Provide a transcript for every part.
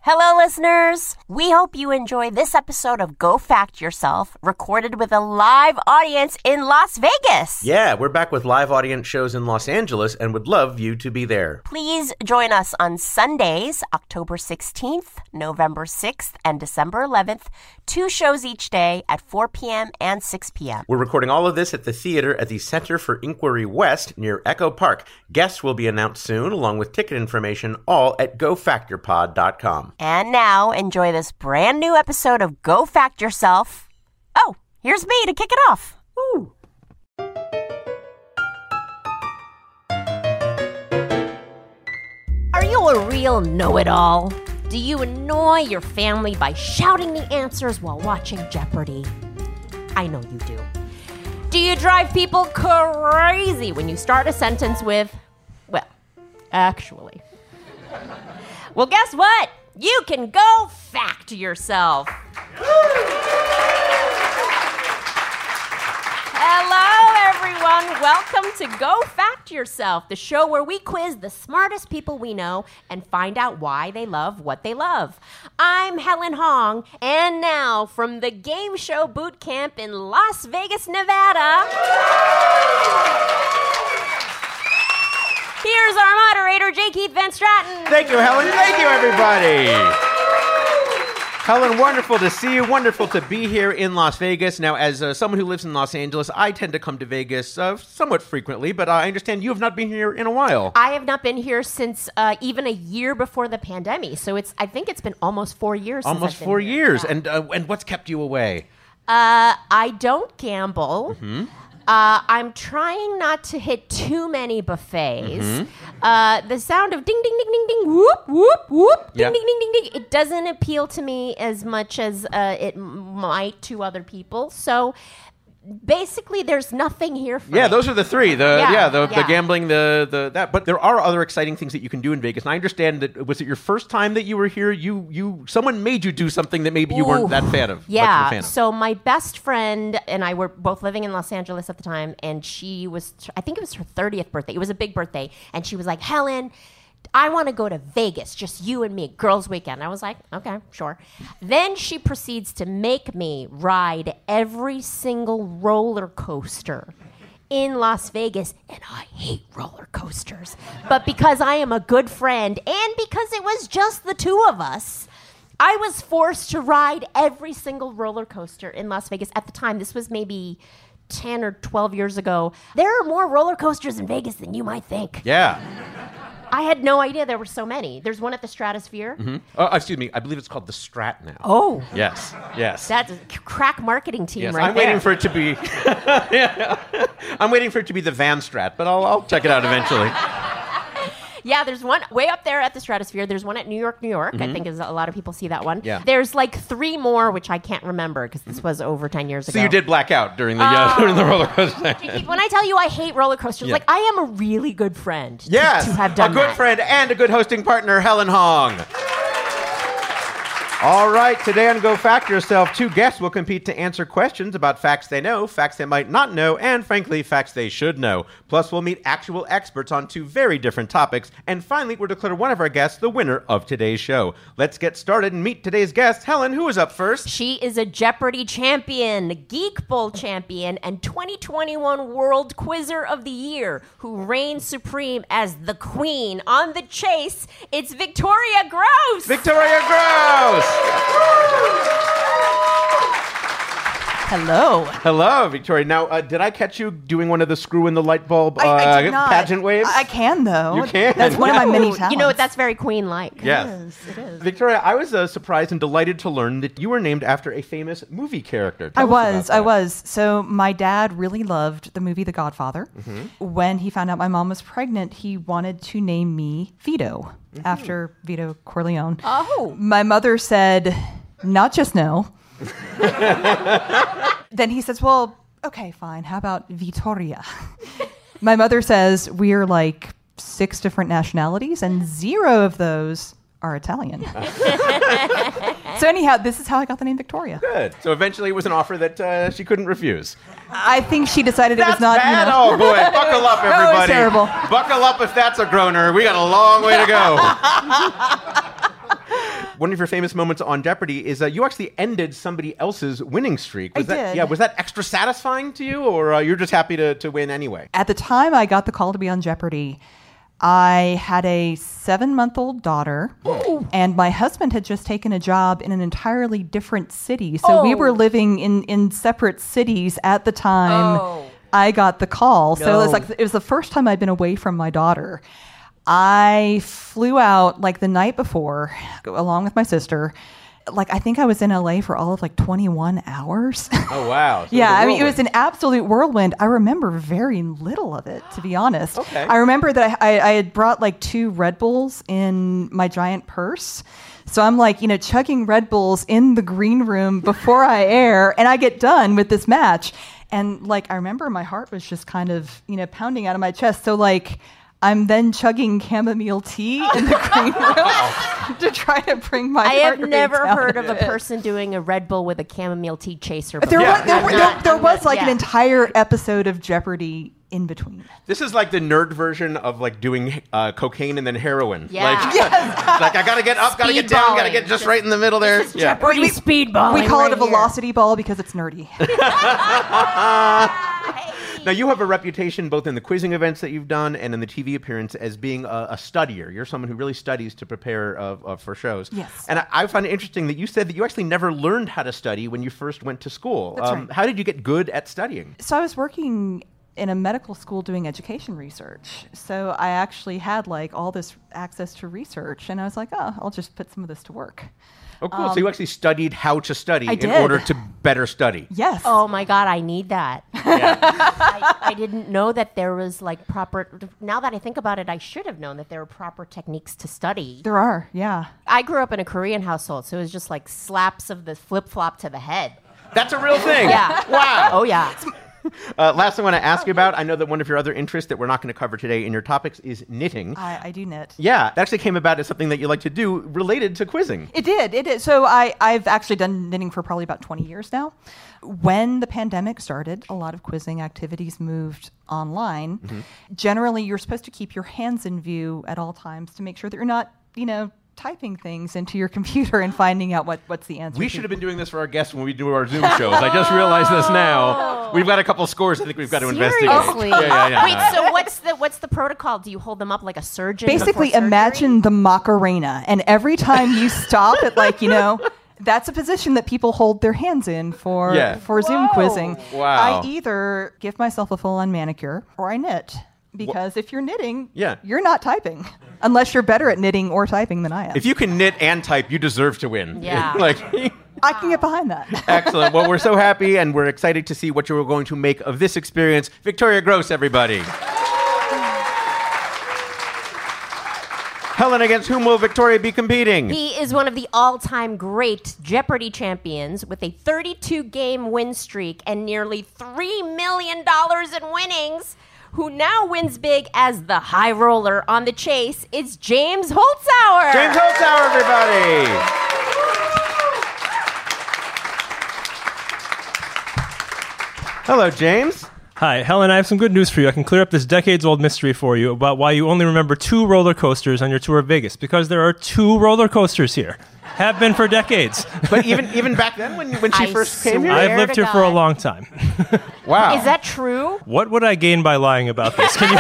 Hello, listeners. We hope you enjoy this episode of Go Fact Yourself, recorded with a live audience in Las Vegas. Yeah, we're back with live audience shows in Los Angeles and would love you to be there. Please join us on Sundays, October 16th, November 6th, and December 11th. 2 shows each day at 4 p.m. and 6 p.m. We're recording all of this at the theater at the Center for Inquiry West near Echo Park. Guests will be announced soon, along with ticket information, all at gofactyourpod.com. And now, enjoy this brand new episode of Go Fact Yourself. Oh, here's me to kick it off. Woo. Are you a real know-it-all? Do you annoy your family by shouting the answers while watching Jeopardy? I know you do. Do you drive people crazy when you start a sentence with, well, actually? Well, guess what? You can go fact yourself. Hello, everyone. Welcome to Go Fact Yourself, the show where we quiz the smartest people we know and find out why they love what they love. I'm Helen Hong, and now from the Game Show Boot Camp in Las Vegas, Nevada, here's our moderator, J. Keith Van Straten. Thank you, Helen. Thank you, everybody. Helen, wonderful to see you. Wonderful to be here in Las Vegas. Now, as someone who lives in Los Angeles, I tend to come to Vegas somewhat frequently, but I understand you have not been here in a while. I have not been here since even a year before the pandemic, so I think it's been almost 4 years since Almost I've been 4 here. years. Yeah. And what's kept you away? I don't gamble. Mm-hmm. I'm trying not to hit too many buffets. Mm-hmm. The sound of ding, ding, ding, ding, ding, whoop, whoop, whoop, ding, ding, ding, ding, ding. It doesn't appeal to me as much as it might to other people. So basically, there's nothing here for me. Yeah, those are the three. The gambling, that. But there are other exciting things that you can do in Vegas. And I understand that, was it your first time that you were here? Someone made you do something that maybe you weren't that fan of. Yeah. So my best friend and I were both living in Los Angeles at the time, and I think it was her 30th birthday. It was a big birthday. And she was like, Helen, I want to go to Vegas, just you and me, girls' weekend. I was like, okay, sure. Then she proceeds to make me ride every single roller coaster in Las Vegas, and I hate roller coasters. But because I am a good friend and because it was just the two of us, I was forced to ride every single roller coaster in Las Vegas. At the time, this was maybe 10 or 12 years ago. There are more roller coasters in Vegas than you might think. Yeah. I had no idea there were so many. There's one at the Stratosphere. Mm-hmm. Excuse me. I believe it's called the Strat now. Oh. Yes. That's a crack marketing team right I'm there. waiting for it to be... I'm waiting for it to be the Van Strat, but I'll check it out eventually. Yeah, there's one way up there at the Stratosphere. There's one at New York. Mm-hmm. I think a lot of people see that one. Yeah. There's like 3 more, which I can't remember because this was over 10 years ago. So you did black out during the roller coaster. When I tell you I hate roller coasters, like I am a really good friend to have done a good friend and a good hosting partner, Helen Hong. All right, today on Go Fact Yourself, 2 guests will compete to answer questions about facts they know, facts they might not know, and frankly, facts they should know. Plus, we'll meet actual experts on 2 very different topics. And finally, we'll declare one of our guests the winner of today's show. Let's get started and meet today's guest, Helen, who is up first. She is a Jeopardy champion, Geek Bowl champion, and 2021 World Quizzer of the Year, who reigns supreme as the queen on the chase. It's Victoria Gross. Victoria Gross. Hello. Hello, Victoria. Now, did I catch you doing one of the screw in the light bulb I did not. pageant waves? I can, though. You can? That's one of my many talents. You know what? That's very queen-like. Yes. It is. Victoria, I was surprised and delighted to learn that you were named after a famous movie character. I was. So my dad really loved the movie The Godfather. Mm-hmm. When he found out my mom was pregnant, he wanted to name me Vito, after Vito Corleone. Oh. My mother said, not just no. Then he says, well, okay, fine. How about Vittoria? My mother says we're like 6 different nationalities and 0 of those are Italian. So anyhow, this is how I got the name Victoria. Good. So eventually it was an offer that she couldn't refuse. I think she decided it was not, bad. Oh boy, buckle up, everybody. That was terrible. Buckle up if that's a groaner. We got a long way to go. One of your famous moments on Jeopardy is you actually ended somebody else's winning streak. Was I that, did. Yeah, was that extra satisfying to you, or you're just happy to win anyway? At the time I got the call to be on Jeopardy, I had a 7-month-old daughter, and my husband had just taken a job in an entirely different city. So we were living in separate cities at the time I got the call. So it was the first time I'd been away from my daughter. I flew out like the night before, along with my sister. Like, I think I was in LA for all of like 21 hours. Oh, wow. So Yeah, I mean, it whirlwind. was an absolute whirlwind. I remember very little of it, to be honest. Okay. I remember that I had brought like 2 Red Bulls in my giant purse. So I'm like, chugging Red Bulls in the green room before I air, and I get done with this match. And like, I remember my heart was just kind of, pounding out of my chest. So like, I'm then chugging chamomile tea in the green room to try to bring my I heart have rate never down heard a of a bit. person doing a Red Bull with a chamomile tea chaser. There before. was like an Yeah. entire episode of Jeopardy in between. This is like the nerd version of like doing cocaine and then heroin. Yeah. Like, like I gotta get up, gotta get down, gotta get just right in the middle there. Yeah. Jeopardy speedballing. We call right it a here. velocity ball because it's nerdy. Now, you have a reputation both in the quizzing events that you've done and in the TV appearance as being a studier. You're someone who really studies to prepare for shows. Yes. And I find it interesting that you said that you actually never learned how to study when you first went to school. That's right. How did you get good at studying? So I was working in a medical school doing education research. So I actually had like all this access to research, and I was like, oh, I'll just put some of this to work. Oh, cool. So you actually studied how to study I in did. order to better study. Yes. Oh my God, I need that. Yeah. I didn't know that there was like proper. Now that I think about it, I should have known that there were proper techniques to study. There are, yeah. I grew up in a Korean household, so it was just like slaps of the flip flop to the head. That's a real thing. Yeah. Wow. Oh yeah. Last thing I want to ask you about, I know that one of your other interests that we're not going to cover today in your topics is knitting. I do knit. Yeah, that actually came about as something that you like to do related to quizzing. It did. So I've actually done knitting for probably about 20 years now. When the pandemic started, a lot of quizzing activities moved online. Mm-hmm. Generally, you're supposed to keep your hands in view at all times to make sure that you're not, typing things into your computer and finding out what's the answer. We should have been doing this for our guests when we do our Zoom shows. I just realized this now. We've got a couple scores I think we've got to investigate. Seriously? Yeah. Wait, so what's the protocol? Do you hold them up like a surgeon? Basically, before surgery? imagine the Macarena, and every time you stop at that's a position that people hold their hands in for Zoom quizzing. Wow. I either give myself a full-on manicure or I knit. Because if you're knitting, Yeah. you're not typing. Unless you're better at knitting or typing than I am. If you can knit and type, you deserve to win. Yeah. I can get behind that. Excellent. Well, we're so happy and we're excited to see what you're going to make of this experience. Victoria Gross, everybody. Helen, against whom will Victoria be competing? He is one of the all-time great Jeopardy champions with a 32-game win streak and nearly $3 million in winnings, who now wins big as the high roller on the chase. It's James Holzhauer. James Holzhauer, everybody. Hello, James. Hi, Helen, I have some good news for you. I can clear up this decades-old mystery for you about why you only remember 2 roller coasters on your tour of Vegas. Because there are 2 roller coasters here. Have been for decades. But even back then when she I first came here? swear. I've lived to here for a God. long time. Wow. Is that true? What would I gain by lying about this? Can you?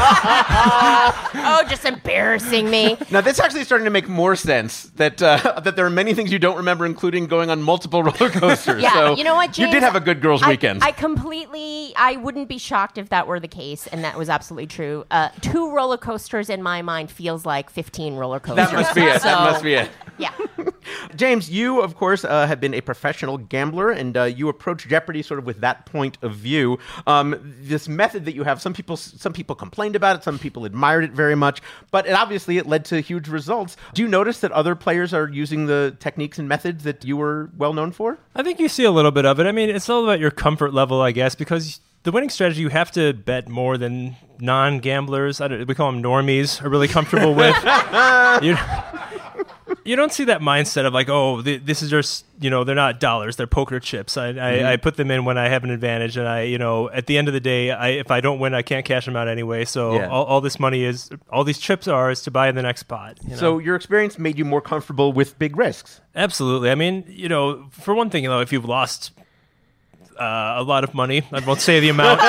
Oh, just embarrassing me. Now, this actually starting to make more sense that that there are many things you don't remember, including going on multiple roller coasters. Yeah, So you know what, James? You did have a good girls' weekend. I wouldn't be shocked if that were the case, and that was absolutely true. 2 roller coasters in my mind feels like 15 roller coasters. That must be it. So, That must be it. Yeah. James, you, of course, have been a professional gambler, and you approach Jeopardy sort of with that point of view. This method that you have, some people complained about it, some people admired it very much, but it led to huge results. Do you notice that other players are using the techniques and methods that you were well known for? I think you see a little bit of it. I mean, it's all about your comfort level, I guess, because the winning strategy you have to bet more than non-gamblers, we call them normies, are really comfortable with. You don't see that mindset of like, oh, this is just, they're not dollars, they're poker chips. I put them in when I have an advantage, and at the end of the day, if I don't win, I can't cash them out anyway. So all this money all these chips are is to buy the next pot. So your experience made you more comfortable with big risks. Absolutely. I mean, for one thing, if you've lost a lot of money, I won't say the amount,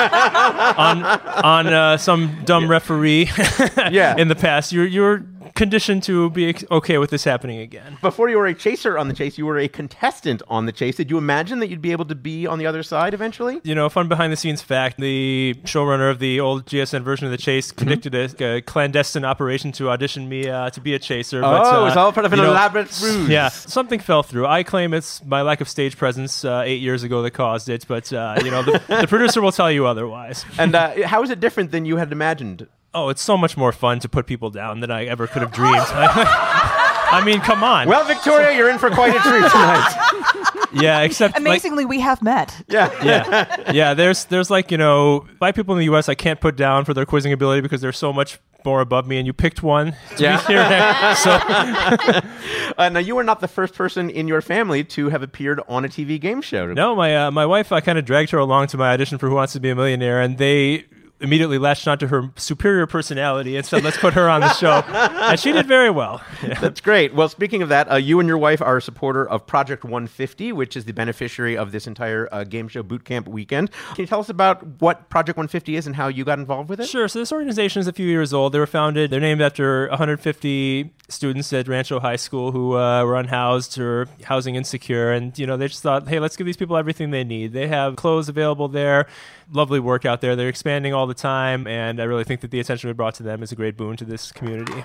on some dumb referee in the past, you're conditioned to be okay with this happening again. Before you were a chaser on the chase, you were a contestant on the chase. Did you imagine that you'd be able to be on the other side eventually? Fun behind-the-scenes fact, the showrunner of the old GSN version of the chase conducted a clandestine operation to audition me to be a chaser. It was all part of an elaborate ruse. Yeah, something fell through. I claim it's my lack of stage presence 8 years ago that caused it, but the producer will tell you otherwise. And how is it different than you had imagined? Oh, it's so much more fun to put people down than I ever could have dreamed. I mean, come on. Well, Victoria, you're in for quite a treat tonight. Yeah, except amazingly, we have met. Yeah. There's like 5 people in the U.S. I can't put down for their quizzing ability because they're so much more above me, and you picked one. Yeah. So. Now, you were not the first person in your family to have appeared on a TV game show. No, my wife, I kind of dragged her along to my audition for Who Wants to Be a Millionaire, and they immediately latched onto her superior personality and said, let's put her on the show. And she did very well. Yeah. That's great. Well, speaking of that, you and your wife are a supporter of Project 150, which is the beneficiary of this entire game show boot camp weekend. Can you tell us about what Project 150 is and how you got involved with it? Sure. So this organization is a few years old. They were founded, they're named after 150 students at Rancho High School who were unhoused or housing insecure. And, they just thought, hey, let's give these people everything they need. They have clothes available there, lovely work out there. They're expanding all the time, and I really think that the attention we brought to them is a great boon to this community.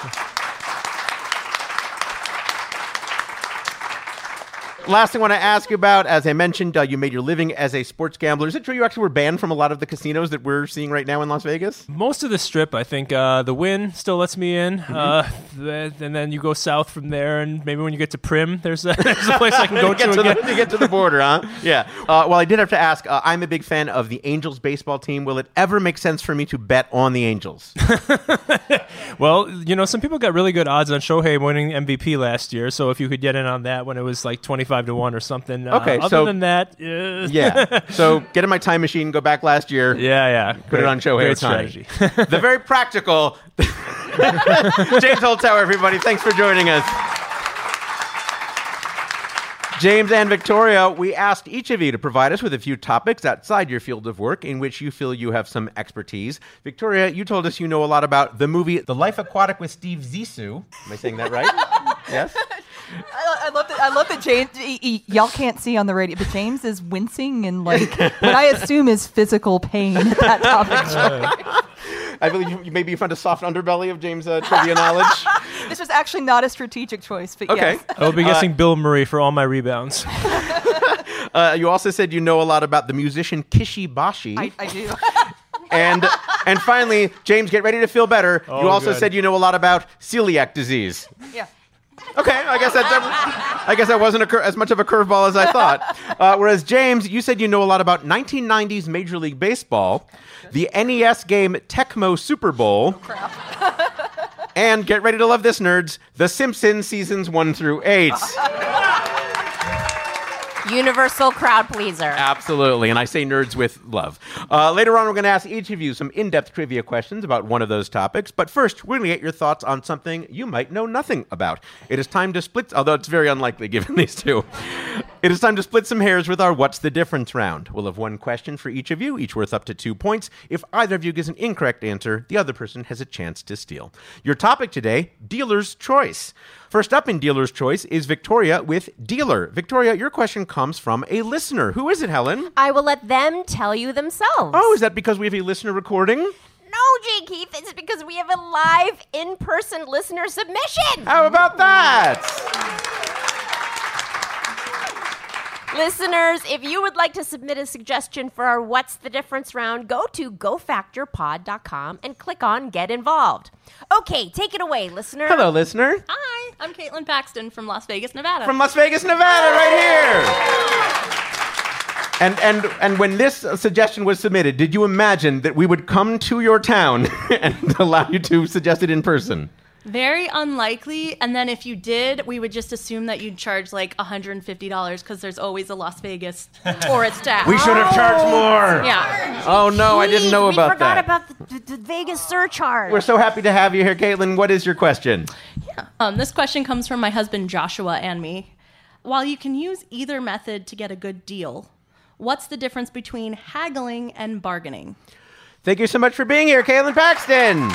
Last thing I want to ask you about, as I mentioned, you made your living as a sports gambler. Is it true you actually were banned from a lot of the casinos that we're seeing right now in Las Vegas? Most of the Strip, I think. The Wynn still lets me in. And then you go south from there, and maybe when you get to Prim, there's a place I can go to again. You get to the border, huh? Yeah. Well, I did have to ask, I'm a big fan of the Angels baseball team. Will it ever make sense for me to bet on the Angels? Well, some people got really good odds on Shohei winning MVP last year, so if you could get in on that when it was like 25 to 1 or something. Okay, other than that, yeah. So get in my time machine, go back last year. Yeah. Put it on Shohei Ohtani. Strategy. The very practical James Holzhauer, everybody. Thanks for joining us. James and Victoria, we asked each of you to provide us with a few topics outside your field of work in which you feel you have some expertise. Victoria, you told us you know a lot about the movie The Life Aquatic with Steve Zissou. Am I saying that right? Yes? I love that James, y'all can't see on the radio, but James is wincing and like what I assume is physical pain at that topic. I believe maybe you found a soft underbelly of James' trivia knowledge. This was actually not a strategic choice, but okay. Yes. I will be guessing Bill Murray for all my rebounds. You also said you know a lot about the musician Kishi Bashi. I do. And finally, James, get ready to feel better. Oh, you also good. said you know a lot about celiac disease. Yeah. Okay, I guess that wasn't as much of a curveball as I thought. Whereas James, you said you know a lot about 1990s Major League Baseball, the NES game Tecmo Super Bowl, and get ready to love this, nerds, The Simpsons seasons 1 through 8. Universal crowd pleaser. Absolutely, and I say nerds with love. Later on, we're going to ask each of you some in-depth trivia questions about one of those topics. But first, we're going to get your thoughts on something you might know nothing about. It is time to split, although it's very unlikely given these two. It is time to split some hairs with our What's the Difference round. We'll have one question for each of you, each worth up to 2 points. If either of you gives an incorrect answer, the other person has a chance to steal. Your topic today, Dealer's Choice. First up in Dealer's Choice is Victoria with Dealer. Victoria, your question comes from a listener. Who is it, Helen? I will let them tell you themselves. Oh, is that because we have a listener recording? No, J. Keith, it's because we have a live, in-person listener submission. How about that? Listeners, if you would like to submit a suggestion for our What's the Difference round, go to gofactorpod.com and click on Get Involved. Okay, take it away, listener. Hello, listener. Hi, I'm Caitlin Paxton from Las Vegas, Nevada. From Las Vegas, Nevada, right here. And when this suggestion was submitted, did you imagine that we would come to your town and allow you to suggest it in person? Very unlikely. And then if you did, we would just assume that you'd charge like $150 because there's always a Las Vegas tourist tax. We should have charged more. Yeah. Oh, no, I didn't know about We forgot that. about the Vegas surcharge. We're so happy to have you here, Caitlin. What is your question? This question comes from my husband Joshua and me. While you can use either method to get a good deal, what's the difference between haggling and bargaining? Thank you so much for being here, Caitlin Paxton.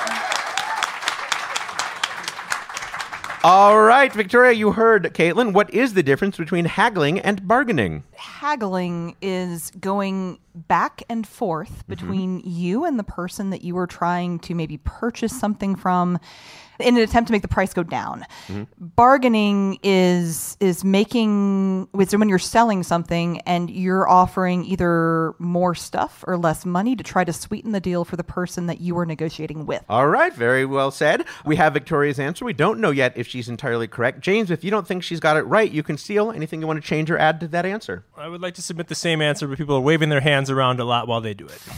All right, Victoria, you heard Caitlin. What is the difference between haggling and bargaining? Haggling is going back and forth between you and the person that you are trying to maybe purchase something from in an attempt to make the price go down. Bargaining is making, so when you're selling something and you're offering either more stuff or less money to try to sweeten the deal for the person that you are negotiating with. All right, very well said. We have Victoria's answer. We don't know yet if she's entirely correct. James, if you don't think she's got it right, you can steal anything you want to change or add to that answer. I would like to submit the same answer, but people are waving their hands around a lot while they do it.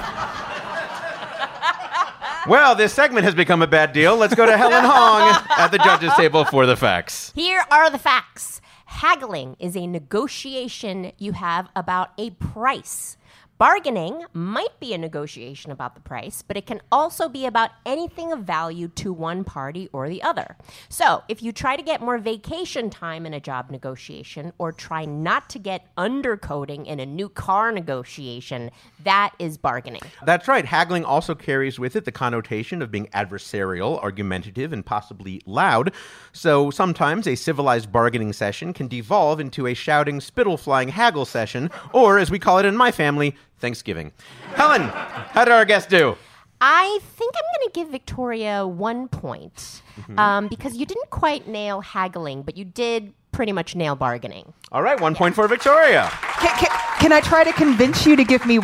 Well, this segment has become a bad deal. Let's go to Helen Hong at the judges' table for the facts. Here are the facts. Haggling is a negotiation you have about a price. Bargaining might be a negotiation about the price, but it can also be about anything of value to one party or the other. So, if you try to get more vacation time in a job negotiation or try not to get undercoating in a new car negotiation, that is bargaining. That's right. Haggling also carries with it the connotation of being adversarial, argumentative, and possibly loud. So sometimes a civilized bargaining session can devolve into a shouting, spittle-flying haggle session, or, as we call it in my family, Thanksgiving. Helen, how did our guest do? I think I'm going to give Victoria 1 point because you didn't quite nail haggling, but you did pretty much nail bargaining. All right, 1 point for Victoria. Can I try to convince you to give me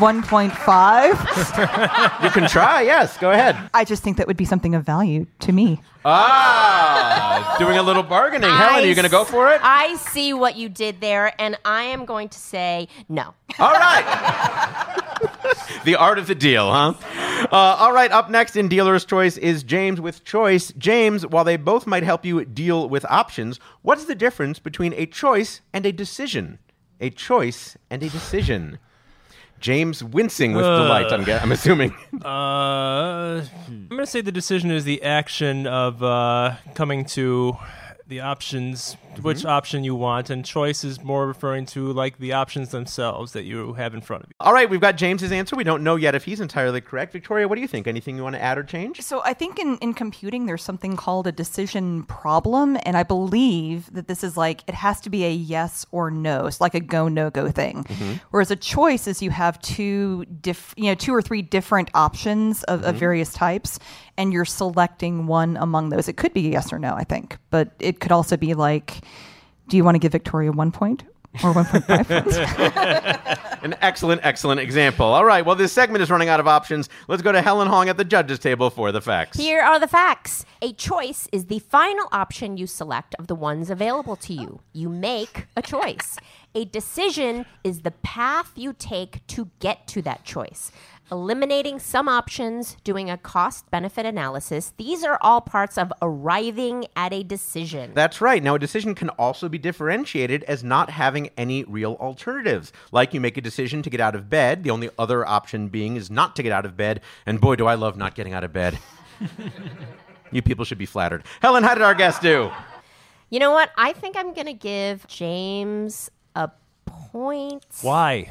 1.5? You can try, yes. Go ahead. I just think that would be something of value to me. Doing a little bargaining. Helen, are you going to go for it? I see what you did there, and I am going to say no. All right. The art of the deal, huh? All right, up next in Dealer's Choice is James with Choice. James, while they both might help you deal with options, what's the difference between a choice and a decision? A choice and a decision. James wincing with delight, I'm assuming. I'm going to say the decision is the action of coming to the options, which option you want, and choice is more referring to like the options themselves that you have in front of you. All right, we've got James's answer. We don't know yet if he's entirely correct. Victoria, what do you think? Anything you want to add or change? So I think in computing, there's something called a decision problem, and I believe that this is like, it has to be a yes or no. It's like a go, no-go thing. Whereas a choice is you have two or three different options of various types, and you're selecting one among those. It could be a yes or no, I think, but it could also be like, do you want to give Victoria 1 point or 1.5 points? An excellent example. All right, well, this segment is running out of options. Let's go to Helen Hong at the judges' table for the facts. Here are the facts. A choice is the final option you select of the ones available to you. You make a choice. A decision is the path you take to get to that choice. Eliminating some options, doing a cost-benefit analysis, these are all parts of arriving at a decision. That's right. Now, a decision can also be differentiated as not having any real alternatives. Like you make a decision to get out of bed, the only other option being is not to get out of bed, and boy, do I love not getting out of bed. You people should be flattered. Helen, how did our guest do? You know what? I think I'm going to give James a point. Why?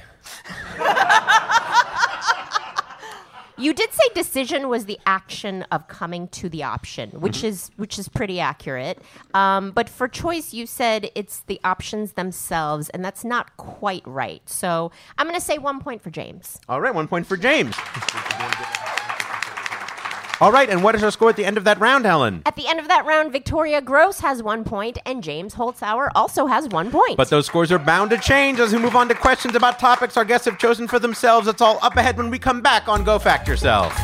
You did say decision was the action of coming to the option, which is pretty accurate. But for choice, you said it's the options themselves, and that's not quite right. So I'm going to say 1 point for James. All right, 1 point for James. All right, and what is our score at the end of that round, Helen? At the end of that round, Victoria Gross has 1 point, and James Holzhauer also has 1 point. But those scores are bound to change as we move on to questions about topics our guests have chosen for themselves. It's all up ahead when we come back on Go Fact Yourself.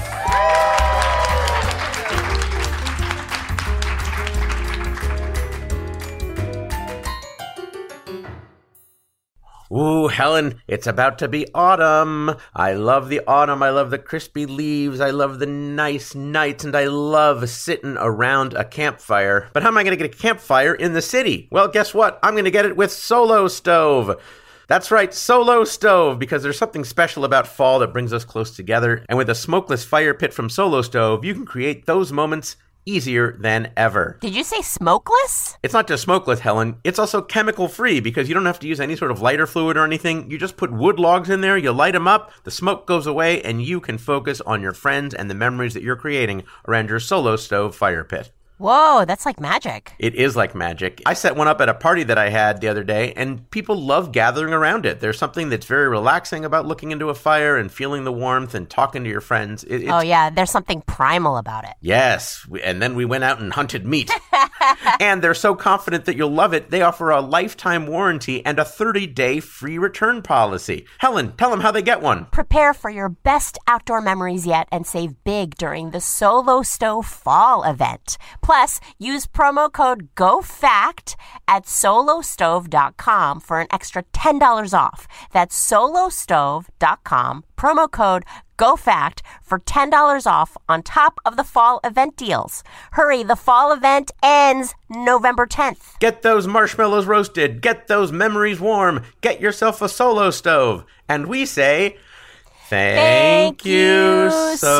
Ooh, Helen, it's about to be autumn. I love the autumn. I love the crispy leaves. I love the nice nights, and I love sitting around a campfire. But how am I going to get a campfire in the city? Well, guess what? I'm going to get it with Solo Stove. That's right, Solo Stove, because there's something special about fall that brings us close together. And with a smokeless fire pit from Solo Stove, you can create those moments easier than ever. Did you say smokeless? It's not just smokeless, Helen. It's also chemical-free because you don't have to use any sort of lighter fluid or anything. You just put wood logs in there, you light them up, the smoke goes away, and you can focus on your friends and the memories that you're creating around your Solo Stove fire pit. Whoa, that's like magic. It is like magic. I set one up at a party that I had the other day, and people love gathering around it. There's something that's very relaxing about looking into a fire and feeling the warmth and talking to your friends. Oh, yeah, there's something primal about it. Yes, and then we went out and hunted meat. And they're so confident that you'll love it, they offer a lifetime warranty and a 30-day free return policy. Helen, tell them how they get one. Prepare for your best outdoor memories yet and save big during the Solo Stove Fall event. Plus, use promo code GOFACT at solostove.com for an extra $10 off. That's solostove.com, promo code GOFACT for $10 off on top of the fall event deals. Hurry, the fall event ends November 10th. Get those marshmallows roasted. Get those memories warm. Get yourself a Solo Stove. And we say, thank you,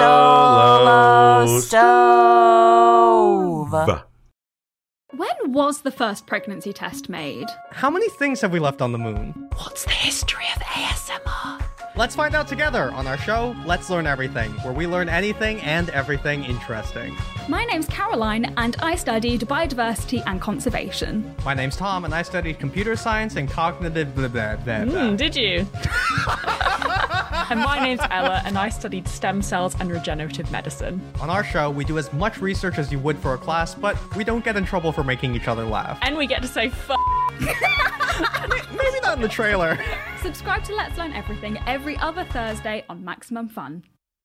Solo Stove. When was the first pregnancy test made? How many things have we left on the moon? What's the history of ASMR? Let's find out together on our show, Let's Learn Everything, where we learn anything and everything interesting. My name's Caroline, and I studied biodiversity and conservation. My name's Tom, and I studied computer science and cognitive blah, blah, blah, blah. Did you? And my name's Ella, and I studied stem cells and regenerative medicine. On our show, we do as much research as you would for a class, but we don't get in trouble for making each other laugh. And we get to say Maybe not in the trailer. Subscribe to Let's Learn Everything every other Thursday on Maximum Fun.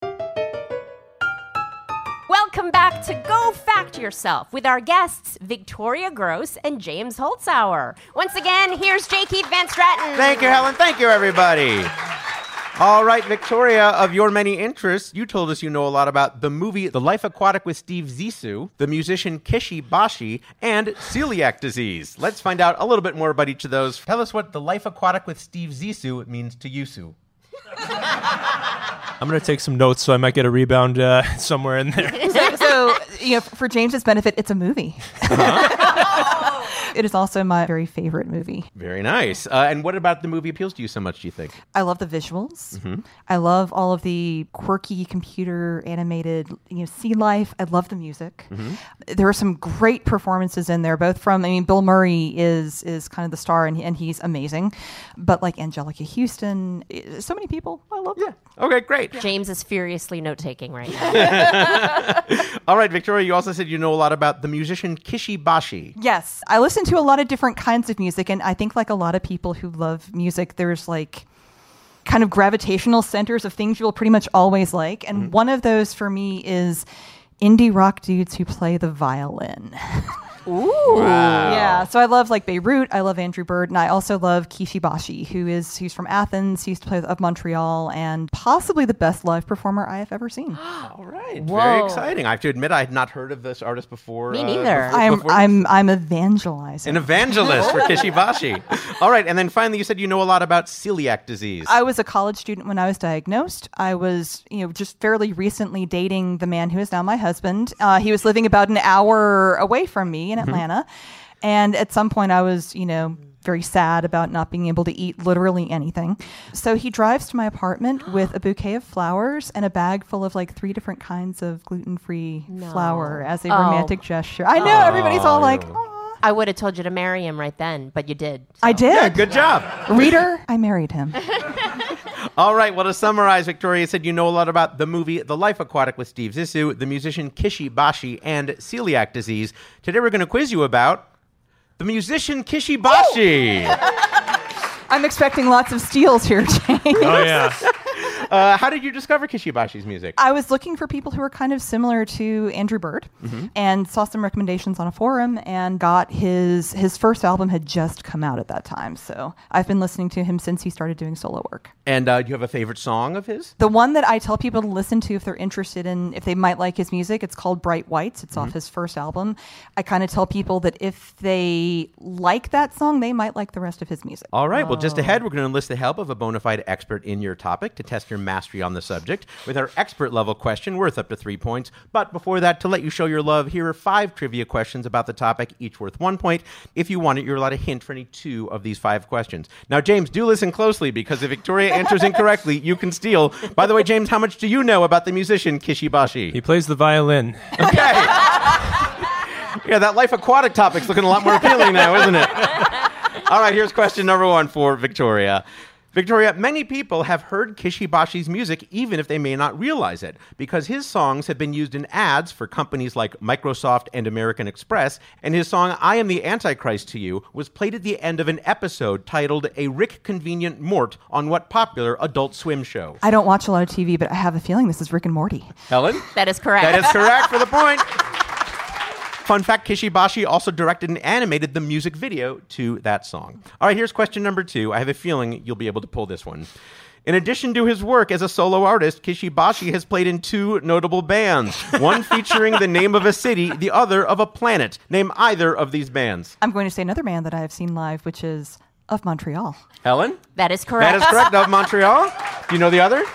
Welcome back to Go Fact Yourself with our guests, Victoria Gross and James Holzhauer. Once again, here's J. Keith Van Stratton. Thank you, Helen. Thank you, everybody. All right, Victoria, of your many interests, you told us you know a lot about the movie The Life Aquatic with Steve Zissou, the musician Kishi Bashi, and celiac disease. Let's find out a little bit more about each of those. Tell us what The Life Aquatic with Steve Zissou means to Yusu. I'm going to take some notes so I might get a rebound somewhere in there. So, for James's benefit, it's a movie. It is also my very favorite movie. Very nice. And what about the movie appeals to you so much, do you think? I love the visuals. Mm-hmm. I love all of the quirky computer animated, sea life. I love the music. Mm-hmm. There are some great performances in there, both from, Bill Murray is kind of the star and he's amazing. But like Angelica Houston, so many people. I love them. Okay, great. James is furiously note-taking right now. All right, Victoria, you also said you know a lot about the musician Kishi Bashi. Yes. I listen to a lot of different kinds of music, and I think like a lot of people who love music, there's like kind of gravitational centers of things you'll pretty much always like. And one of those for me is indie rock dudes who play the violin. Ooh. Wow. Yeah, so I love like Beirut, I love Andrew Bird, and I also love Kishi Bashi, who's from Athens. He used to play with Montreal, and possibly the best live performer I have ever seen. All right, Whoa. very exciting. I have to admit, I had not heard of this artist before. Me neither. I'm evangelizing. An evangelist for Kishi Bashi. All right, and then finally, you said you know a lot about celiac disease. I was a college student when I was diagnosed. I was, just fairly recently dating the man who is now my husband. He was living about an hour away from me in Atlanta. And at some point I was, very sad about not being able to eat literally anything. So he drives to my apartment with a bouquet of flowers and a bag full of like 3 different kinds of gluten-free flour as a romantic gesture. I know, everybody's all like, aw. I would have told you to marry him right then, but you did. So. I did. Yeah, good job. Reader, I married him. All right, well, to summarize, Victoria said you know a lot about the movie The Life Aquatic with Steve Zissou, the musician Kishi Bashi, and celiac disease. Today we're going to quiz you about the musician Kishi Bashi. I'm expecting lots of steals here, James. Oh, yeah. How did you discover Kishibashi's music? I was looking for people who were kind of similar to Andrew Bird and saw some recommendations on a forum and got his first album had just come out at that time. So I've been listening to him since he started doing solo work. And do you have a favorite song of his? The one that I tell people to listen to if they're interested in, if they might like his music, it's called Bright Whites. It's off his first album. I kind of tell people that if they like that song, they might like the rest of his music. All right. Well, just ahead, we're going to enlist the help of a bona fide expert in your topic to test your mastery on the subject with our expert level question worth up to 3 points. But before that, to let you show your love, here are 5 trivia questions about the topic, each worth 1 point. If you want it, you're allowed a hint for any 2 of these 5 questions. Now, James, do listen closely because if Victoria answers incorrectly, you can steal. By the way, James, how much do you know about the musician Kishibashi? He plays the violin. Okay. Yeah, that Life Aquatic topic's looking a lot more appealing now, isn't it? All right, here's question number 1 for Victoria. Victoria, many people have heard Kishibashi's music even if they may not realize it, because his songs have been used in ads for companies like Microsoft and American Express, and his song I Am the Antichrist to You was played at the end of an episode titled A Rick Convenient Mort on what popular Adult Swim show? I don't watch a lot of TV, but I have a feeling this is Rick and Morty. Helen? That is correct. That is correct for the point. Fun fact, Kishibashi also directed and animated the music video to that song. All right, here's question number 2. I have a feeling you'll be able to pull this one. In addition to his work as a solo artist, Kishibashi has played in 2 notable bands, one featuring the name of a city, the other of a planet. Name either of these bands. I'm going to say another band that I have seen live, which is Of Montreal. Helen? That is correct. That is correct, of Montreal. Do you know the other?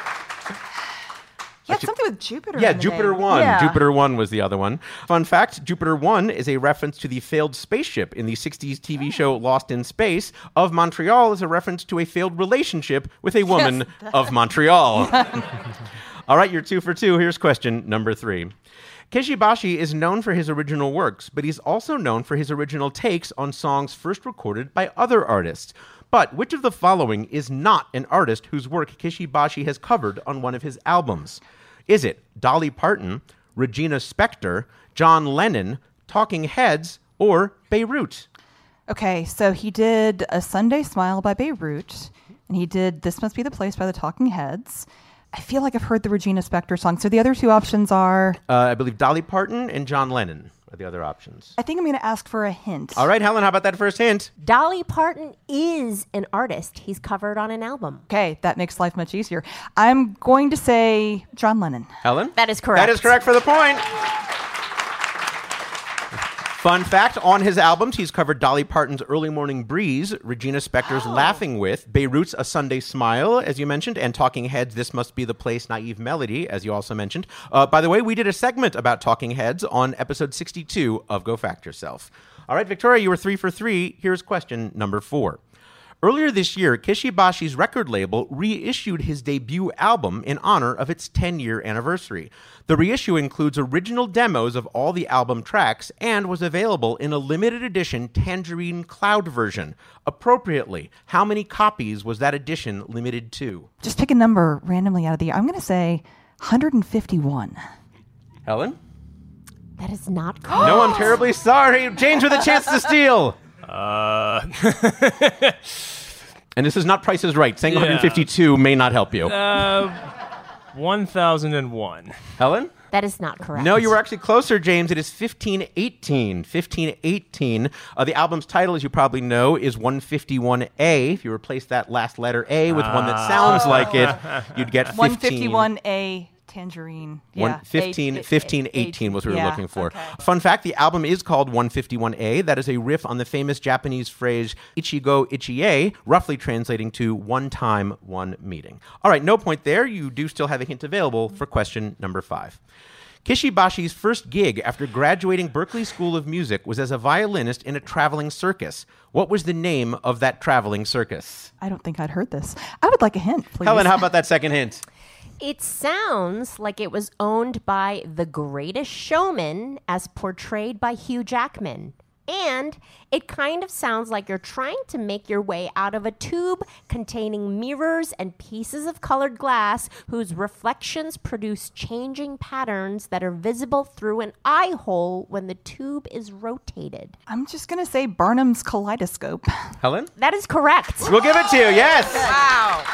Yeah, it's something with Jupiter. Yeah, in the Jupiter name. 1. Yeah. Jupiter 1 was the other one. Fun fact, Jupiter 1 is a reference to the failed spaceship in the 60s TV show Lost in Space. Of Montreal is a reference to a failed relationship with a woman of Montreal. All right, you're 2 for 2. Here's question number 3. Kishibashi is known for his original works, but he's also known for his original takes on songs first recorded by other artists. But which of the following is not an artist whose work Kishibashi has covered on one of his albums? Is it Dolly Parton, Regina Spektor, John Lennon, Talking Heads, or Beirut? Okay, so he did A Sunday Smile by Beirut, and he did This Must Be the Place by the Talking Heads. I feel like I've heard the Regina Spektor song. So the other 2 options are... I believe Dolly Parton and John Lennon are the other options. I think I'm going to ask for a hint. All right, Helen, how about that first hint? Dolly Parton is an artist he's covered on an album. Okay, that makes life much easier. I'm going to say John Lennon. Helen? That is correct. That is correct for the point. Fun fact, on his albums, he's covered Dolly Parton's Early Morning Breeze, Regina Spektor's Laughing With, Beirut's A Sunday Smile, as you mentioned, and Talking Heads' This Must Be the Place, Naive Melody, as you also mentioned. By the way, we did a segment about Talking Heads on episode 62 of Go Fact Yourself. All right, Victoria, you were 3 for 3. Here's question number 4. Earlier this year, Kishibashi's record label reissued his debut album in honor of its 10-year anniversary. The reissue includes original demos of all the album tracks and was available in a limited edition Tangerine Cloud version. Appropriately, how many copies was that edition limited to? Just pick a number randomly out of the year. I'm going to say 151. Helen? That is not correct. No, I'm terribly sorry. James with a chance to steal. And this is not Price is Right. Saying 152 may not help you. 1001. Helen? That is not correct. No, you were actually closer, James. It is 1518. 1518. The album's title, as you probably know, is 151A. If you replace that last letter A with one that sounds like it, you'd get 15. 151A. Tangerine. Yeah. 1518 was what we were looking for. Okay. Fun fact, the album is called 151A. That is a riff on the famous Japanese phrase Ichigo Ichie, roughly translating to one time, one meeting. All right, no point there. You do still have a hint available for question number 5. Kishibashi's first gig after graduating Berklee School of Music was as a violinist in a traveling circus. What was the name of that traveling circus? I don't think I'd heard this. I would like a hint, please. Helen, how about that second hint? It sounds like it was owned by The Greatest Showman as portrayed by Hugh Jackman. And it kind of sounds like you're trying to make your way out of a tube containing mirrors and pieces of colored glass whose reflections produce changing patterns that are visible through an eye hole when the tube is rotated. I'm just going to say Barnum's Kaleidoscope. Helen? That is correct. We'll give it to you, yes. Wow.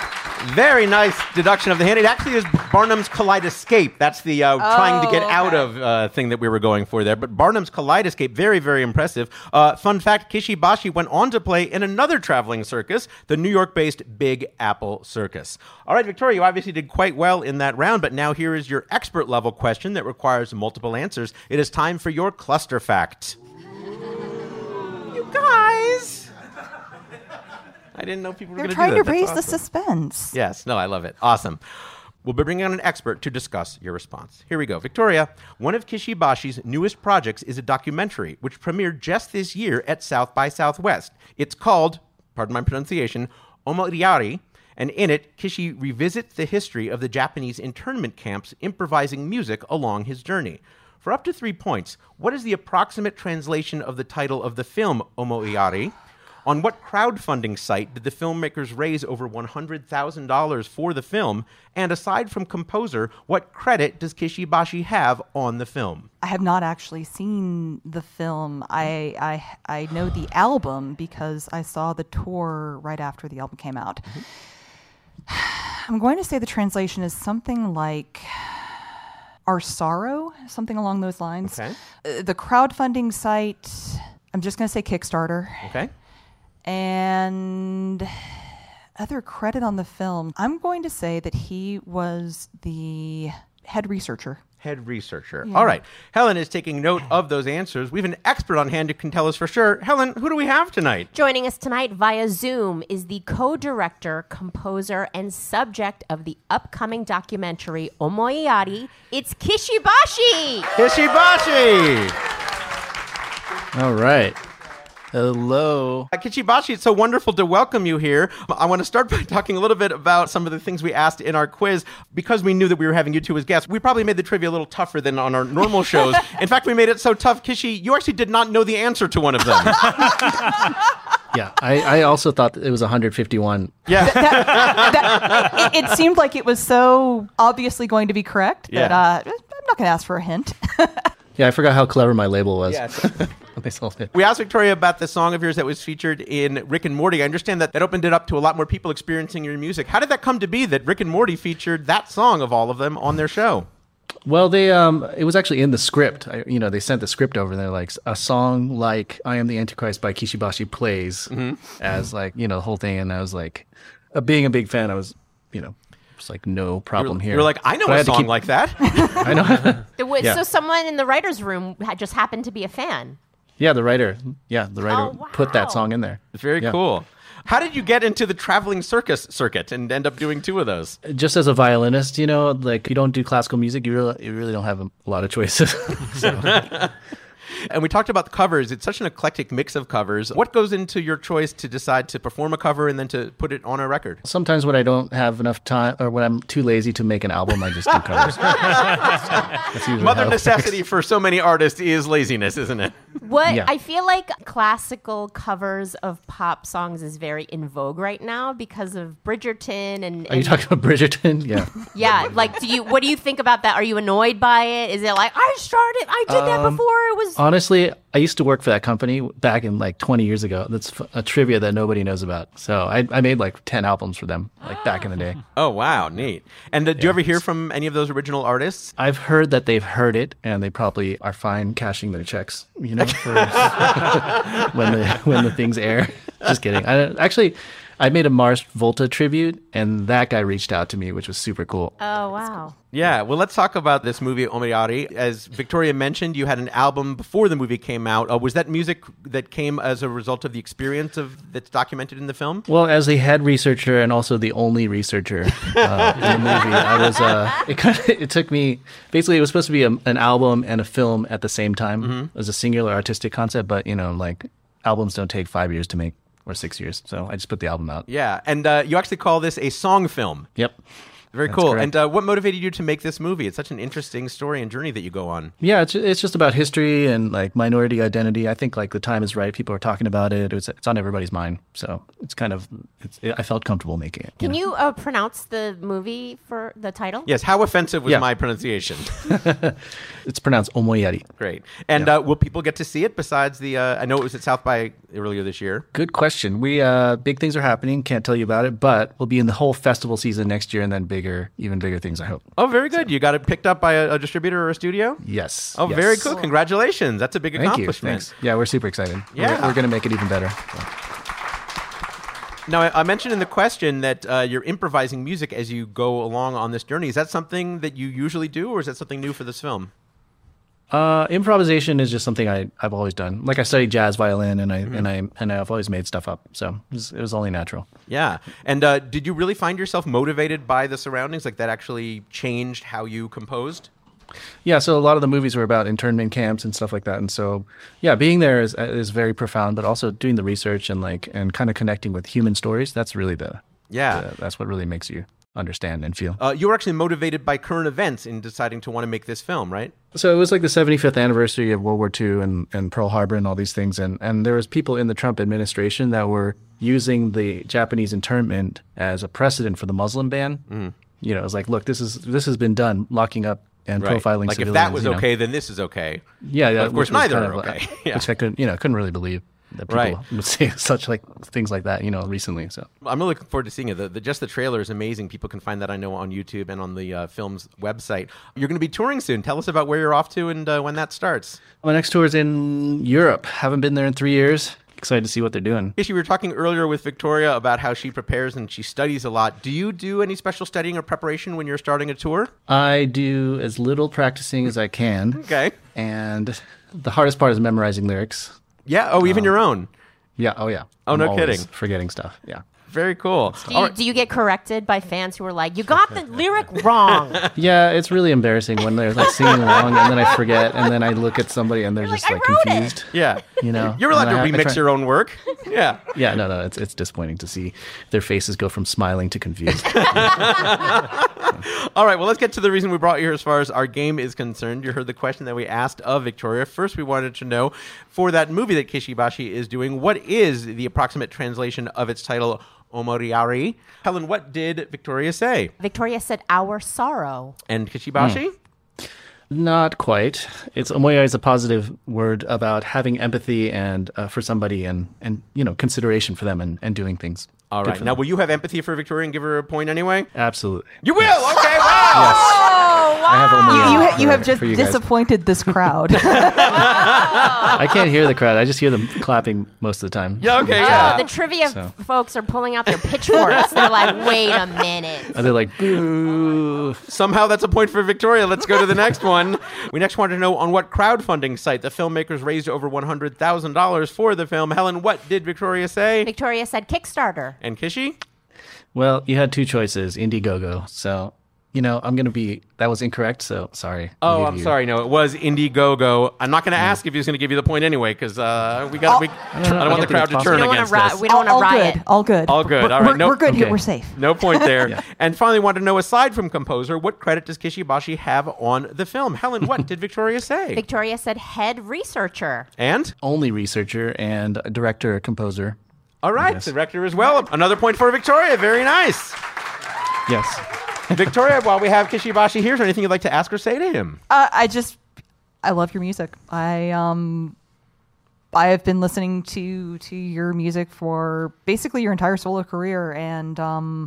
Very nice deduction of the hint. It actually is Barnum's Kaleidoscape. That's the trying to get out of thing that we were going for there. But Barnum's Kaleidoscape, very, very impressive. Fun fact, Kishi Bashi went on to play in another traveling circus, the New York-based Big Apple Circus. All right, Victoria, you obviously did quite well in that round, but now here is your expert-level question that requires multiple answers. It is time for your cluster fact. You guys... I didn't know people were going to do that. They're trying to raise awesome. the suspense. Yes. No, I love it. Awesome. We'll be bringing on an expert to discuss your response. Here we go. Victoria, one of Kishi Bashi's newest projects is a documentary which premiered just this year at South by Southwest. It's called, pardon my pronunciation, Omoiyari, and in it, Kishi revisits the history of the Japanese internment camps, improvising music along his journey. For up to 3 points, what is the approximate translation of the title of the film Omoiyari? On what crowdfunding site did the filmmakers raise over $100,000 for the film? And aside from composer, what credit does Kishi Bashi have on the film? I have not actually seen the film. I know the album because I saw the tour right after the album came out. I'm going to say the translation is something like Our Sorrow, something along those lines. Okay. The crowdfunding site, I'm just going to say Kickstarter. Okay. And other credit on the film, I'm going to say that he was the head researcher. Head researcher. Yeah. All right. Helen is taking note of those answers. We have an expert on hand who can tell us for sure. Helen, who do we have tonight? Joining us tonight via Zoom is the co-director, composer, and subject of the upcoming documentary Omoiyari. It's Kishi Bashi! Kishi Bashi! All right. Hello. Kishi Bashi, it's so wonderful to welcome you here. I want to start by talking a little bit about some of the things we asked in our quiz. Because we knew that we were having you two as guests, we probably made the trivia a little tougher than on our normal shows. In fact, we made it so tough, Kishi, you actually did not know the answer to one of them. Yeah, I also thought that it was 151. Yeah. It seemed like it was so obviously going to be correct that I'm not going to ask for a hint. Yeah, I forgot how clever my label was. Yes. They sold it. We asked Victoria about the song of yours that was featured in Rick and Morty. I understand that opened it up to a lot more people experiencing your music. How did that come to be that Rick and Morty featured that song of all of them on their show? Well, they it was actually in the script. They sent the script over and they're like, a song like I Am the Antichrist by Kishi Bashi plays as the whole thing. And I was like, being a big fan, I was, it's like no problem here. You're like, I know a song like that. I know. So someone in the writer's room just happened to be a fan. Yeah, the writer. Yeah, the writer put that song in there. It's very cool. How did you get into the traveling circus circuit and end up doing two of those? Just as a violinist, you don't do classical music, you really don't have a lot of choices. And we talked about the covers. It's such an eclectic mix of covers. What goes into your choice to decide to perform a cover and then to put it on a record? Sometimes when I don't have enough time or when I'm too lazy to make an album, I just do covers. Mother necessity for so many artists is laziness, isn't it? I feel like classical covers of pop songs is very in vogue right now because of Bridgerton and Are you talking about Bridgerton? Yeah. Yeah, like what do you think about that? Are you annoyed by it? Is it like I did that before? It was honestly, I used to work for that company back in 20 years ago. That's a trivia that nobody knows about. So I made 10 albums for them back in the day. Oh, wow. Neat. And do you ever hear from any of those original artists? I've heard that they've heard it and they probably are fine cashing their checks, for when the things air. Just kidding. I made a Mars Volta tribute, and that guy reached out to me, which was super cool. Oh, wow. Cool. Yeah, well, let's talk about this movie, Omoiyari. As Victoria mentioned, you had an album before the movie came out. Was that music that came as a result of the experience that's documented in the film? Well, as the head researcher and also the only researcher in the movie, I was. It took me. Basically, it was supposed to be an album and a film at the same time. It was a singular artistic concept, but albums don't take 5 years to make. Or 6 years. So I just put the album out. Yeah. And you actually call this a song film. Yep. Very That's cool. correct. And what motivated you to make this movie? It's such an interesting story and journey that you go on. Yeah, it's just about history and like minority identity. I think like the time is right. People are talking about it. It's on everybody's mind. So it's kind of I felt comfortable making it. Can you pronounce the movie for the title? Yes, how offensive was Yeah. my pronunciation? It's pronounced Omoyari. Great. And will people get to see it besides the, I know it was at South by earlier this year. Good question. We big things are happening. Can't tell you about it, but we'll be in the whole festival season next year, and then even bigger things. I hope. Oh, very good. You got it picked up by a distributor or a studio? Yes. Oh, yes. very cool. Congratulations. That's a big Thank you. accomplishment. Thanks. Yeah, we're super excited. Yeah. We're going to make it even better. So. Now, I mentioned in the question that you're improvising music as you go along on this journey. Is that something that you usually do, or is that something new for this film? Improvisation is just something I've always done. Like I studied jazz violin, and I've always made stuff up. So it was only natural. Yeah. And did you really find yourself motivated by the surroundings? Like that actually changed how you composed? Yeah, so a lot of the movies were about internment camps and stuff like that, and so yeah, being there is very profound. But also doing the research and kind of connecting with human stories. That's really that's what really makes you understand and feel. You were actually motivated by current events in deciding to want to make this film, right? So it was like the 75th anniversary of World War II and Pearl Harbor and all these things, and there was people in the Trump administration that were using the Japanese internment as a precedent for the Muslim ban. Mm. You know, it was like, look, this has been done, locking up and profiling like civilians. If that was okay, then this is okay. Yeah, but of course, neither are okay. Which I couldn't really believe that people would say such things like that, recently. So I'm really looking forward to seeing it. Just the trailer is amazing. People can find that, I know, on YouTube and on the film's website. You're going to be touring soon. Tell us about where you're off to and when that starts. My next tour is in Europe. Haven't been there in 3 years. Excited to see what they're doing. We were talking earlier with Victoria about how she prepares and she studies a lot. Do you do any special studying or preparation when you're starting a tour? I do as little practicing as I can. Okay. And the hardest part is memorizing lyrics. Yeah. Oh, even your own. Yeah. Oh, yeah. Oh, no kidding. Forgetting stuff. Yeah. Very cool. Do you get corrected by fans who are like, you got the lyric wrong? Yeah, it's really embarrassing when they're like singing along and then I forget and then I look at somebody and they're just like confused. Yeah. You're allowed to remix your own work. Yeah. Yeah, no, it's disappointing to see their faces go from smiling to confused. All right, well, let's get to the reason we brought you here as far as our game is concerned. You heard the question that we asked of Victoria. First, we wanted to know, for that movie that Kishibashi is doing, what is the approximate translation of its title, Omoyari? Helen, what did Victoria say? Victoria said, our sorrow. And Kishibashi? Not quite. Omoyari is a positive word about having empathy and for somebody and consideration for them and doing things. All right. Now, will you have empathy for Victoria and give her a point anyway? Absolutely. You will? Okay, wow. Yes. Oh, wow. I have Omoyari You have just for you guys. disappointed this crowd. I can't hear the crowd. I just hear them clapping most of the time. Yeah, okay, yeah. The trivia folks are pulling out their pitchforks. They're like, wait a minute. And they're like, boo. Somehow that's a point for Victoria. Let's go to the next one. We next wanted to know on what crowdfunding site the filmmakers raised over $100,000 for the film. Helen, what did Victoria say? Victoria said Kickstarter. And Kishi? Well, you had two choices, Indiegogo. So, I'm going to be, that was incorrect, so sorry. Oh, I'm sorry. No, it was Indiegogo. I'm not going to ask if he's going to give you the point anyway, because I don't want the crowd to turn against us. We don't want to riot. All good. All good. All right. We're good here. We're safe. No point there. Yeah. And finally, wanted to know, aside from composer, what credit does Kishibashi have on the film? Helen, what did Victoria say? Victoria said head researcher. And? Only researcher and director, composer. All right. Director as well. Another point for Victoria. Very nice. Yes. Victoria, while we have Kishibashi here, is there anything you'd like to ask or say to him? I love your music. I have been listening to your music for basically your entire solo career, and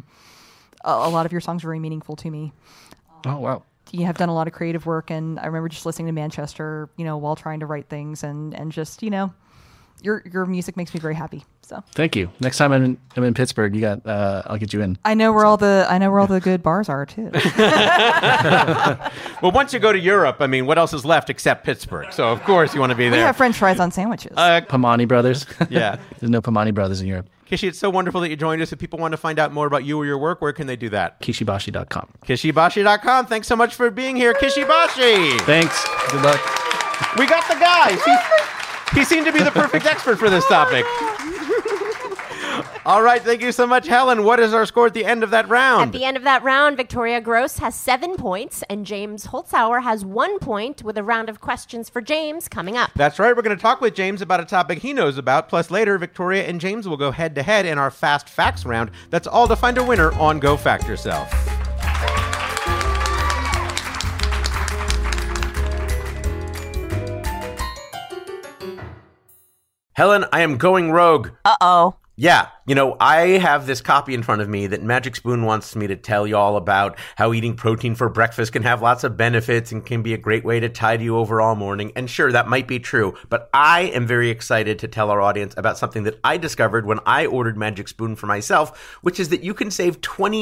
a lot of your songs are very meaningful to me. Oh, wow. You have done a lot of creative work, and I remember just listening to Manchester, while trying to write things, and just, your music makes me very happy. So thank you. Next time I'm in Pittsburgh, I'll get you in. I know where all the good bars are too. Well, once you go to Europe, what else is left except Pittsburgh? So of course you want to be there. We have French fries on sandwiches. Pamani Brothers. Yeah. There's no Pamani Brothers in Europe. Kishi, it's so wonderful that you joined us. If people want to find out more about you or your work, where can they do that? Kishibashi.com. Kishibashi.com. Thanks so much for being here, Kishibashi. Thanks. Good luck. We got the guy. He seemed to be the perfect expert for this topic. All right, thank you so much, Helen. What is our score at the end of that round? At the end of that round, Victoria Gross has 7 points, and James Holzhauer has 1 point, with a round of questions for James coming up. That's right. We're going to talk with James about a topic he knows about. Plus, later, Victoria and James will go head-to-head in our Fast Facts round. That's all to find a winner on Go Fact Yourself. Helen, I am going rogue. Uh-oh. Yeah, I have this copy in front of me that Magic Spoon wants me to tell you all about how eating protein for breakfast can have lots of benefits and can be a great way to tide you over all morning. And sure, that might be true, but I am very excited to tell our audience about something that I discovered when I ordered Magic Spoon for myself, which is that you can save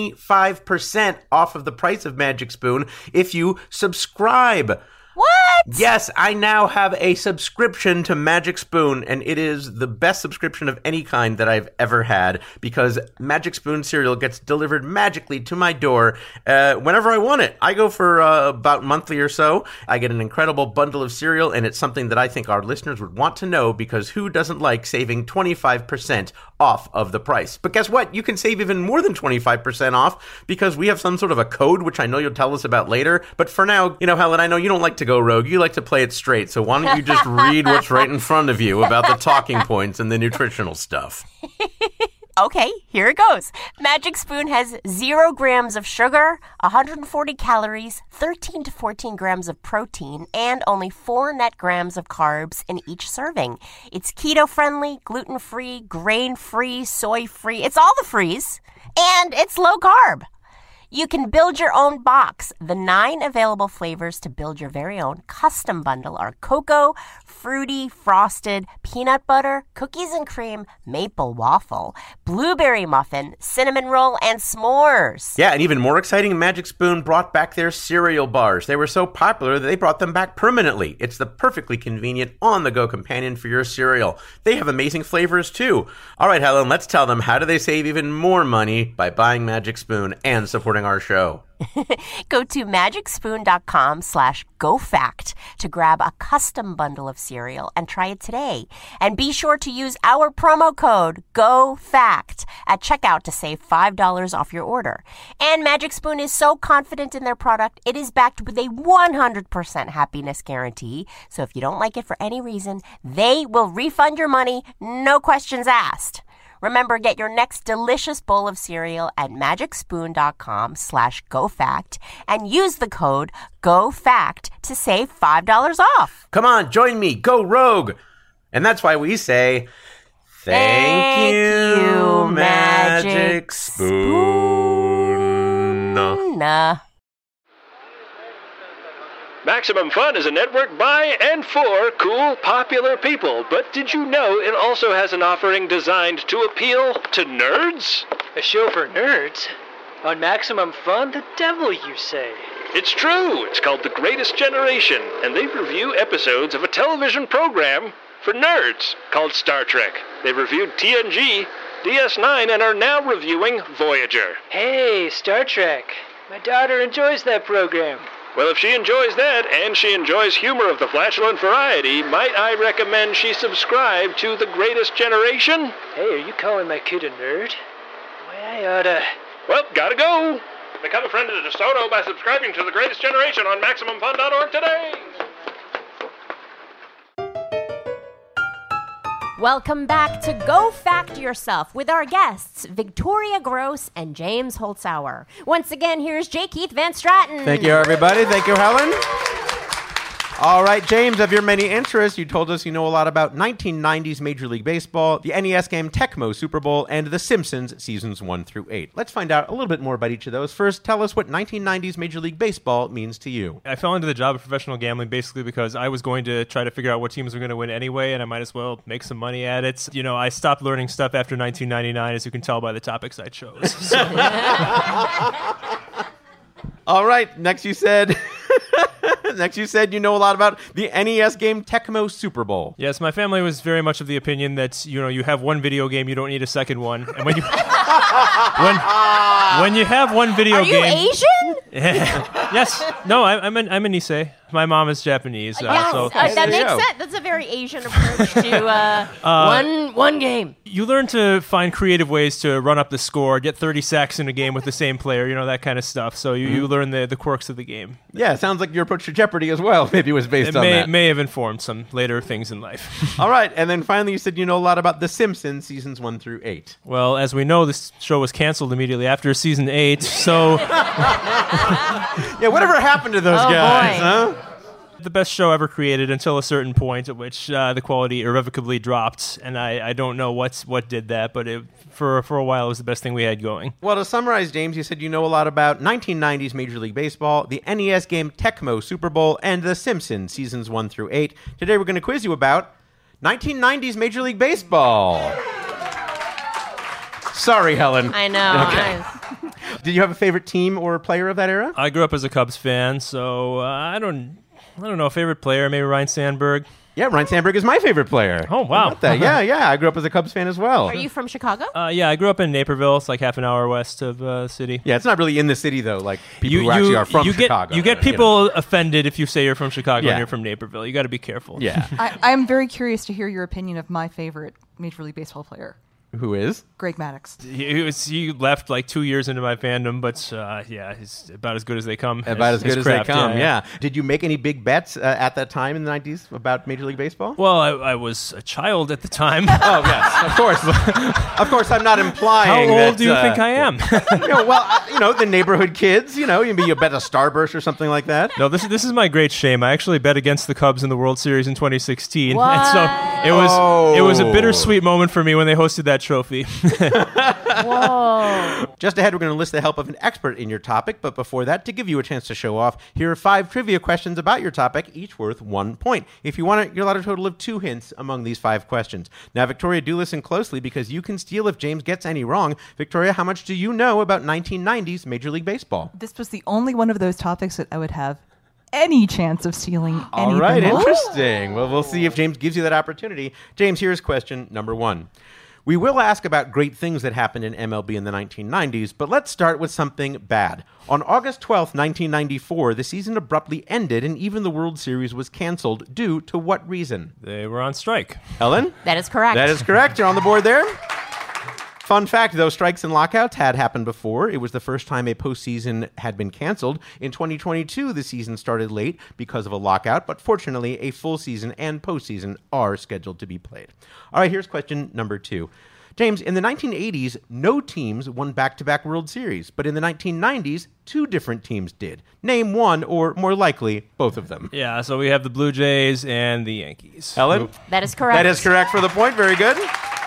25% off of the price of Magic Spoon if you subscribe. What? Yes, I now have a subscription to Magic Spoon, and it is the best subscription of any kind that I've ever had, because Magic Spoon cereal gets delivered magically to my door whenever I want it. I go for about monthly or so. I get an incredible bundle of cereal, and it's something that I think our listeners would want to know, because who doesn't like saving 25% off of the price? But guess what? You can save even more than 25% off, because we have some sort of a code, which I know you'll tell us about later. But for now, Helen, I know you don't like to go rogue. You like to play it straight. So why don't you just read what's right in front of you about the talking points and the nutritional stuff? Okay, here it goes. Magic Spoon has 0 grams of sugar, 140 calories, 13 to 14 grams of protein, and only 4 net grams of carbs in each serving. It's keto-friendly, gluten-free, grain-free, soy-free. It's all the frees, and it's low carb. You can build your own box. The 9 available flavors to build your very own custom bundle are cocoa, fruity, frosted, peanut butter, cookies and cream, maple waffle, blueberry muffin, cinnamon roll, and s'mores. Yeah, and even more exciting, Magic Spoon brought back their cereal bars. They were so popular that they brought them back permanently. It's the perfectly convenient on-the-go companion for your cereal. They have amazing flavors, too. All right, Helen, let's tell them, how do they save even more money by buying Magic Spoon and supporting our show? Go to magicspoon.com/GoFact to grab a custom bundle of cereal and try it today. And be sure to use our promo code GoFact at checkout to save $5 off your order. And Magic Spoon is so confident in their product, it is backed with a 100% happiness guarantee. So if you don't like it for any reason, they will refund your money, no questions asked. Remember, get your next delicious bowl of cereal at magicspoon.com/GoFact and use the code GoFact to save $5 off. Come on, join me, go rogue. And that's why we say, thank you, Magic Spoon. Maximum Fun is a network by and for cool, popular people. But did you know it also has an offering designed to appeal to nerds? A show for nerds? On Maximum Fun? The devil, you say? It's true. It's called The Greatest Generation, and they review episodes of a television program for nerds called Star Trek. They've reviewed TNG, DS9, and are now reviewing Voyager. Hey, Star Trek. My daughter enjoys that program. Well, if she enjoys that, and she enjoys humor of the flatulent variety, might I recommend she subscribe to The Greatest Generation? Hey, are you calling my kid a nerd? Why, I oughta... Well, gotta go. Become a friend of DeSoto by subscribing to The Greatest Generation on MaximumFun.org today. Welcome back to Go Fact Yourself with our guests, Victoria Gross and James Holzhauer. Once again, here's J. Keith Van Straten. Thank you, everybody. Thank you, Helen. All right, James, of your many interests, you told us you know a lot about 1990s Major League Baseball, the NES game Tecmo Super Bowl, and The Simpsons seasons 1 through 8. Let's find out a little bit more about each of those. First, tell us what 1990s Major League Baseball means to you. I fell into the job of professional gambling basically because I was going to try to figure out what teams were going to win anyway, and I might as well make some money at it. You know, I stopped learning stuff after 1999, as you can tell by the topics I chose. So. All right, next you said you know a lot about the NES game Tecmo Super Bowl. Yes, my family was very much of the opinion that, you know, you have one video game, you don't need a second one. And when you when you have one video game... Are you Asian? Yes. No, I'm a Nisei. My mom is Japanese. Yes, so that there you makes go. sense. That's a very Asian approach to one game. you learn to find creative ways to run up the score, get 30 sacks in a game with the same player, that kind of stuff. So you learn the quirks of the game. Yeah, it sounds like your approach to Jeopardy as well. Maybe it was based It on that. may have informed some later things in life. All right, and then finally you said you know a lot about The Simpsons seasons 1 through 8. Well, as we know, this show was canceled immediately after season 8, so Yeah, whatever happened to those guys, boy. huh? the best show ever created until a certain point at which the quality irrevocably dropped, and I don't know what did that, but for a while it was the best thing we had going. Well, to summarize, James, you said you know a lot about 1990s Major League Baseball, the NES game Tecmo Super Bowl, and The Simpsons seasons 1 through 8. Today we're going to quiz you about 1990s Major League Baseball. Sorry, Helen. I know. Okay. Did you have a favorite team or player of that era? I grew up as a Cubs fan, so I don't know, favorite player, maybe Ryan Sandberg. Yeah, Ryan Sandberg is my favorite player. Oh, wow. How about that? Yeah. I grew up as a Cubs fan as well. Are you from Chicago? Yeah, I grew up in Naperville. It's like half an hour west of the city. Yeah, it's not really in the city, though, like people who actually are from Chicago. You get people offended if you say you're from Chicago Yeah. and you're from Naperville. You got to be careful. Yeah. I'm very curious to hear your opinion of my favorite Major League Baseball player, Who is? Greg Maddux. He left like 2 years into my fandom, but he's about as good as they come. About as good as they craft, come, yeah. Did you make any big bets at that time in the 90s about Major League Baseball? Well, I was a child at the time. Oh, yes, of course. Of course, I'm not implying How that, old do you think I am? The neighborhood kids, you bet a Starburst or something like that. No, this is my great shame. I actually bet against the Cubs in the World Series in 2016. What? And so it was a bittersweet moment for me when they hosted that trophy. Whoa. Just ahead, we're going to enlist the help of an expert in your topic, but before that, to give you a chance to show off, here are 5 trivia questions about your topic, each worth 1 point. If you want it, you're allowed a total of 2 hints among these 5 questions. Now, Victoria, do listen closely because you can steal if James gets any wrong. Victoria, how much do you know about 1990s Major League Baseball? This was the only one of those topics that I would have any chance of stealing anything. All right, on. interesting. Well, we'll see if James gives you that opportunity. James, here's question number 1. We will ask about great things that happened in MLB in the 1990s, but let's start with something bad. On August 12th, 1994, the season abruptly ended and even the World Series was canceled. Due to what reason? They were on strike. Helen? That is correct. That is correct. You're on the board there. Fun fact, though, strikes and lockouts had happened before. It was the first time a postseason had been canceled. In 2022, the season started late because of a lockout, but fortunately, a full season and postseason are scheduled to be played. All right, here's question number 2. James, in the 1980s, no teams won back-to-back World Series, but in the 1990s, 2 different teams did. Name one, or more likely, both of them. Yeah, so we have the Blue Jays and the Yankees. Helen? That is correct. That is correct for the point. Very good.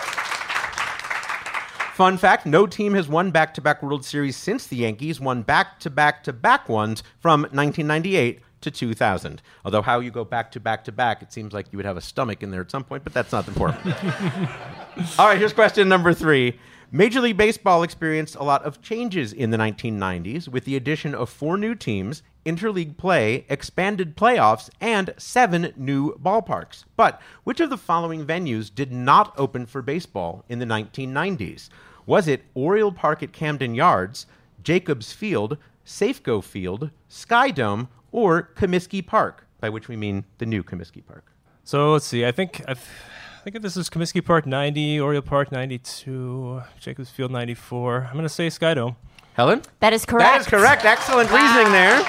Fun fact, no team has won back-to-back World Series since the Yankees won back-to-back-to-back ones from 1998 to 2000. Although how you go back-to-back-to-back, it seems like you would have a stomach in there at some point, but that's not important. All right, here's question number 3. Major League Baseball experienced a lot of changes in the 1990s with the addition of 4 new teams, interleague play, expanded playoffs, and 7 new ballparks. But which of the following venues did not open for baseball in the 1990s? Was it Oriole Park at Camden Yards, Jacobs Field, Safeco Field, Skydome, or Comiskey Park, by which we mean the new Comiskey Park? So let's see. I think this is Comiskey Park 90, Oriole Park 92, Jacobs Field 94. I'm going to say Skydome. Helen? That is correct. That is correct. Excellent reasoning there.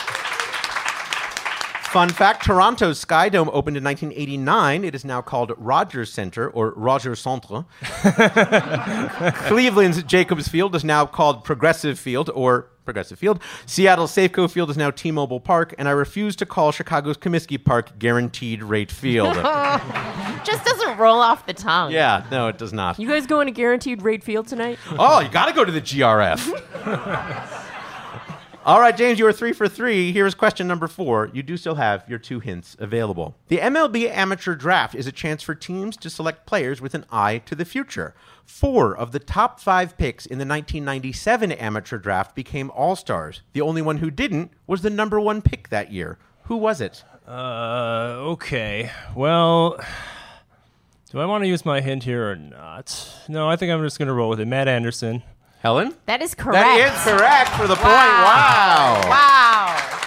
Fun fact, Toronto's Skydome opened in 1989. It is now called Rogers Center, or Rogers Centre. Cleveland's Jacobs Field is now called Progressive Field, or Progressive Field. Seattle's Safeco Field is now T-Mobile Park, and I refuse to call Chicago's Comiskey Park Guaranteed Rate Field. Just doesn't roll off the tongue. Yeah, no, it does not. You guys going to Guaranteed Rate Field tonight? Oh, you got to go to the GRF. All right, James, you are 3 for 3. Here's question number 4. You do still have your 2 hints available. The MLB Amateur Draft is a chance for teams to select players with an eye to the future. 4 of the top 5 picks in the 1997 Amateur Draft became All-Stars. The only one who didn't was the number 1 pick that year. Who was it? Okay. Well, do I want to use my hint here or not? No, I think I'm just going to roll with it. Matt Anderson. Helen? That is correct. That is correct for the point. Wow. Wow.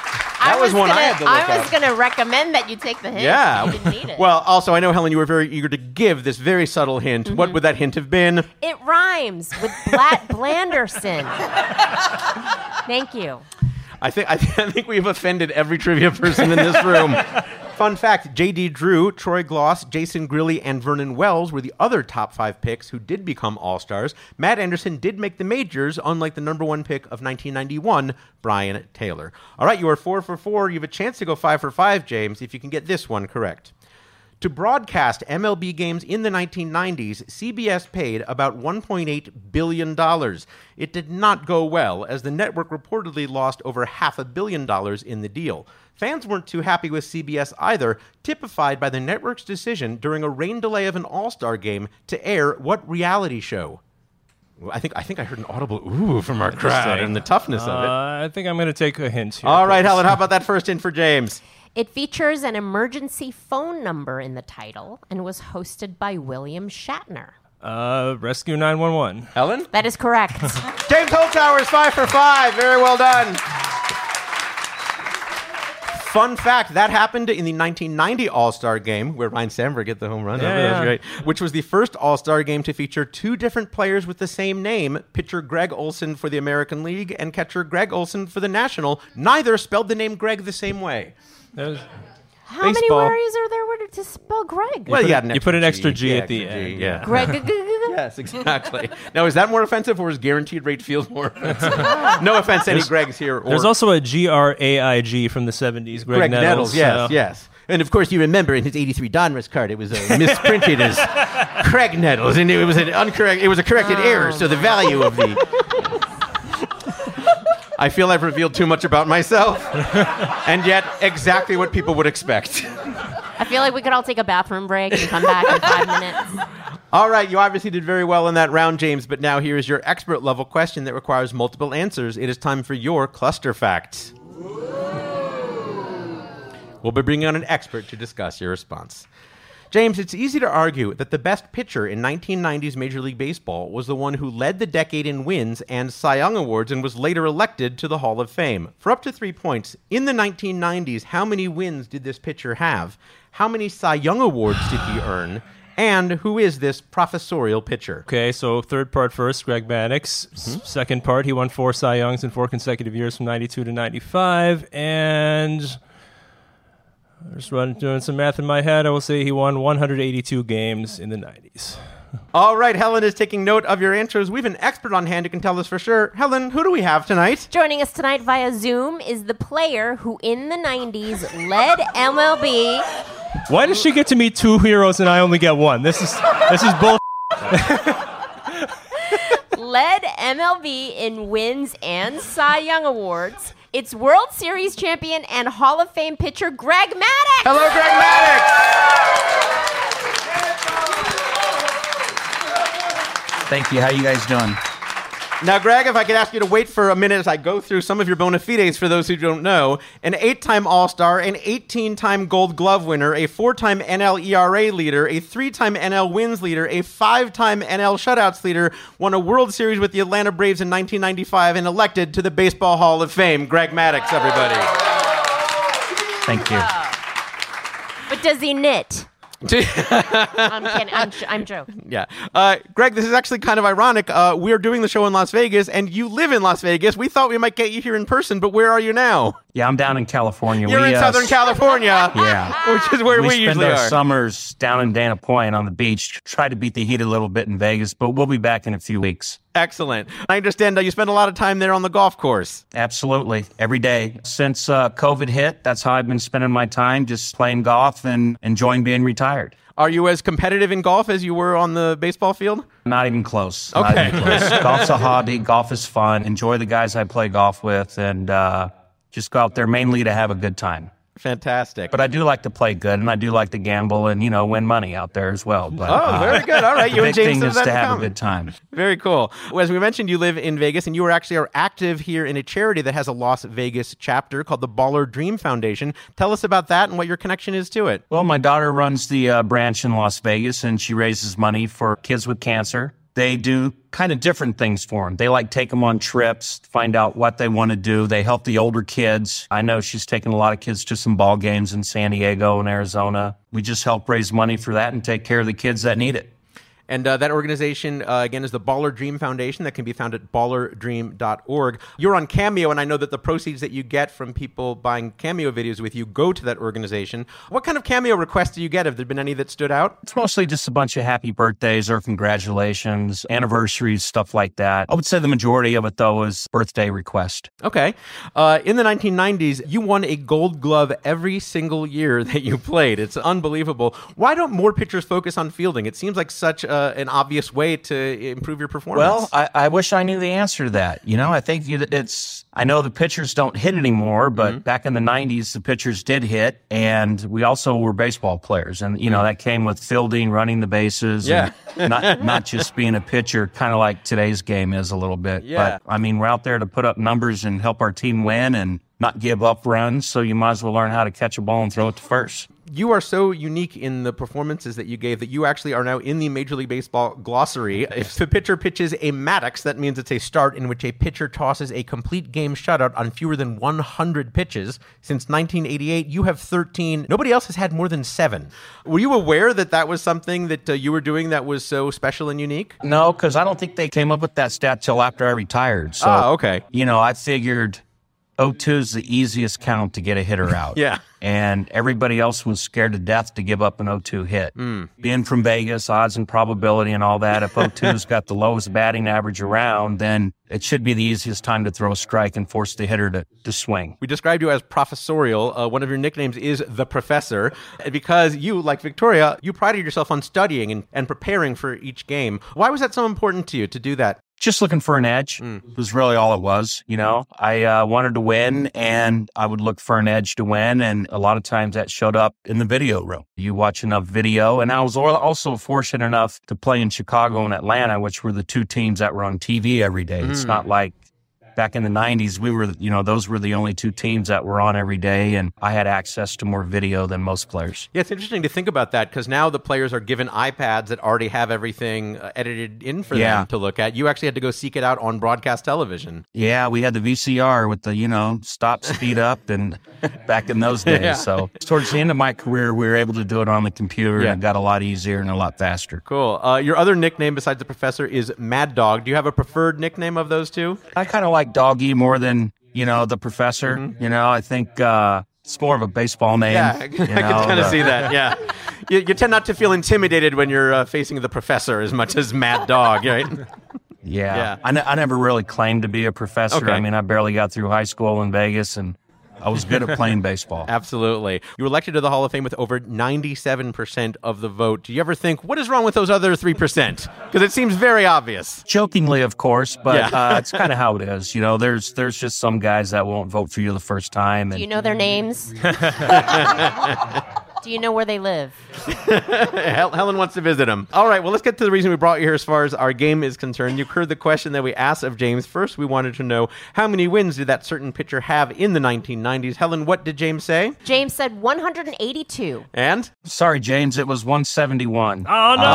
That was one I had to look I was up. going to recommend that you take the hint. Yeah. You didn't need it. Well, also, I know, Helen, you were very eager to give this very subtle hint. Mm-hmm. What would that hint have been? It rhymes with Blanderson. Thank you. I think we've offended every trivia person in this room. Fun fact, J.D. Drew, Troy Gloss, Jason Grilly, and Vernon Wells were the other top 5 picks who did become All-Stars. Matt Anderson did make the majors, unlike the number 1 pick of 1991, Brian Taylor. All right, you are 4 for 4. You have a chance to go 5 for 5, James, if you can get this one correct. To broadcast MLB games in the 1990s, CBS paid about $1.8 billion. It did not go well, as the network reportedly lost over $500 million in the deal. Fans weren't too happy with CBS either, typified by the network's decision during a rain delay of an All-Star game to air what reality show? I think I heard an audible ooh from our crowd and the toughness of it. I think I'm going to take a hint here. All right, Helen, how about that first hint for James? It features an emergency phone number in the title and was hosted by William Shatner. Rescue 911. Helen? That is correct. James Holzhauer is 5 for 5. Very well done. Fun fact, that happened in the 1990 All-Star Game, where Ryan Sandberg hit the home run. That was great. Which was the first All-Star Game to feature 2 different players with the same name, pitcher Greg Olson for the American League and catcher Greg Olson for the National. Neither spelled the name Greg the same way. How many worries are there to spell Greg? Well, you put an extra G at the end. Yeah. Greg. Yes, exactly. Now, is that more offensive, or is guaranteed rate feels more offensive? No offense to any Gregs here. There's also a GRAIG from the 70s, Greg Nettles. Yes. And of course, you remember in his 83 Donruss card, it was misprinted as Craig Nettles, and it was a corrected error, so the value of the... I feel I've revealed too much about myself, and yet exactly what people would expect. I feel like we could all take a bathroom break and come back in 5 minutes. All right, you obviously did very well in that round, James, but now here is your expert-level question that requires multiple answers. It is time for your cluster facts. We'll be bringing on an expert to discuss your response. James, it's easy to argue that the best pitcher in 1990s Major League Baseball was the one who led the decade in wins and Cy Young Awards and was later elected to the Hall of Fame. For up to 3 points, in the 1990s, how many wins did this pitcher have? How many Cy Young Awards did he earn? And who is this professorial pitcher? Okay, so third part first, Greg Maddux. Second part, he won 4 Cy Youngs in 4 consecutive years from 92 to 95. And just doing some math in my head, I will say he won 182 games in the 90s. All right, Helen is taking note of your answers. We have an expert on hand who can tell us for sure. Helen, who do we have tonight? Joining us tonight via Zoom is the player who in the 90s led MLB. Why does she get to meet 2 heroes and I only get 1? This is bull. Led MLB in wins and Cy Young Awards. It's World Series champion and Hall of Fame pitcher Greg Maddux. Hello, Greg Maddux. Thank you. How you guys doing? Now, Greg, if I could ask you to wait for a minute as I go through some of your bona fides for those who don't know. An 8-time All-Star, an 18-time Gold Glove winner, a 4-time NL ERA leader, a 3-time NL wins leader, a 5-time NL shutouts leader, won a World Series with the Atlanta Braves in 1995, and elected to the Baseball Hall of Fame. Greg Maddux, everybody. Thank you. But does he knit? I'm kidding. I'm joking. Yeah. Greg, this is actually kind of ironic. We're doing the show in Las Vegas, and you live in Las Vegas. We thought we might get you here in person, but where are you now? Yeah, I'm down in California. You're in Southern California. Yeah. Which is where we usually spend our are. summers down in Dana Point on the beach. Try to beat the heat a little bit in Vegas, but we'll be back in a few weeks. Excellent. I understand you spend a lot of time there on the golf course. Absolutely. Every day. Since COVID hit, that's how I've been spending my time, just playing golf and enjoying being retired. Are you as competitive in golf as you were on the baseball field? Not even close. Okay. Not even close. Golf's a hobby. Golf is fun. Enjoy the guys I play golf with, and just go out there mainly to have a good time. Fantastic. But I do like to play good, and I do like to gamble and, win money out there as well. But, very good. All right. You the and big James thing is have that to in have common. a good time. Very cool. Well, as we mentioned, you live in Vegas, and you are active here in a charity that has a Las Vegas chapter called the Baller Dream Foundation. Tell us about that and what your connection is to it. Well, my daughter runs the branch in Las Vegas, and she raises money for kids with cancer. they do kind of different things for them. They like take them on trips, find out what they want to do. They help the older kids. I know she's taken a lot of kids to some ball games in San Diego and Arizona. We just help raise money for that and take care of the kids that need it. And that organization, again, is the Baller Dream Foundation that can be found at ballardream.org. You're on Cameo, and I know that the proceeds that you get from people buying Cameo videos with you go to that organization. What kind of Cameo requests do you get? Have there been any that stood out? It's mostly just a bunch of happy birthdays or congratulations, anniversaries, stuff like that. I would say the majority of it, though, is birthday request. Okay. In the 1990s, you won a Gold Glove every single year that you played. It's unbelievable. Why don't more pitchers focus on fielding? It seems like such an obvious way to improve your performance. Well, I wish I knew the answer to that. I think I know the pitchers don't hit anymore, but back in the 90s, the pitchers did hit, and we also were baseball players. And, that came with fielding, running the bases, and not just being a pitcher, kind of like today's game is a little bit. Yeah. But, we're out there to put up numbers and help our team win and not give up runs, so you might as well learn how to catch a ball and throw it to first. You are so unique in the performances that you gave that you actually are now in the Major League Baseball glossary. If the pitcher pitches a Maddox, that means it's a start in which a pitcher tosses a complete game shutout on fewer than 100 pitches. Since 1988, you have 13. Nobody else has had more than 7. Were you aware that that was something that you were doing that was so special and unique? No, because I don't think they came up with that stat till after I retired. So, okay. I figured 0-2 is the easiest count to get a hitter out. Yeah. And everybody else was scared to death to give up an 0-2 hit. Being from Vegas, odds and probability and all that, if 0-2's got the lowest batting average around, then it should be the easiest time to throw a strike and force the hitter to swing. We described you as professorial. One of your nicknames is the Professor, because you, like Victoria, you prided yourself on studying and preparing for each game. Why was that so important to you to do that? Just looking for an edge was really all it was. I wanted to win, and I would look for an edge to win. And a lot of times that showed up in the video room. You watch enough video. And I was also fortunate enough to play in Chicago and Atlanta, which were the two teams that were on TV every day. It's not like back in the 90s, we were, those were the only two teams that were on every day, and I had access to more video than most players. Yeah, it's interesting to think about that, because now the players are given iPads that already have everything edited in for them to look at. You actually had to go seek it out on broadcast television. Yeah, we had the VCR with the, stop, speed up, and back in those days. Yeah. So towards the end of my career, we were able to do it on the computer, and it got a lot easier and a lot faster. Cool. Your other nickname besides the Professor is Mad Dog. Do you have a preferred nickname of those two? I kind of like Doggy more than, the Professor. I think it's more of a baseball name. Yeah, I can kind of see that, yeah. You tend not to feel intimidated when you're facing the Professor as much as Mad Dog, right? Yeah. I never really claimed to be a professor. Okay. I barely got through high school in Vegas, and I was good at playing baseball. Absolutely. You were elected to the Hall of Fame with over 97% of the vote. Do you ever think, what is wrong with those other 3%? Because it seems very obvious. Jokingly, of course, but it's kind of how it is. There's just some guys that won't vote for you the first time. Do you know their names? Do you know where they live? Helen wants to visit them. All right, well, let's get to the reason we brought you here as far as our game is concerned. You heard the question that we asked of James. First, we wanted to know how many wins did that certain pitcher have in the 1990s. Helen, what did James say? James said 182. And? Sorry, James, it was 171. Oh, no!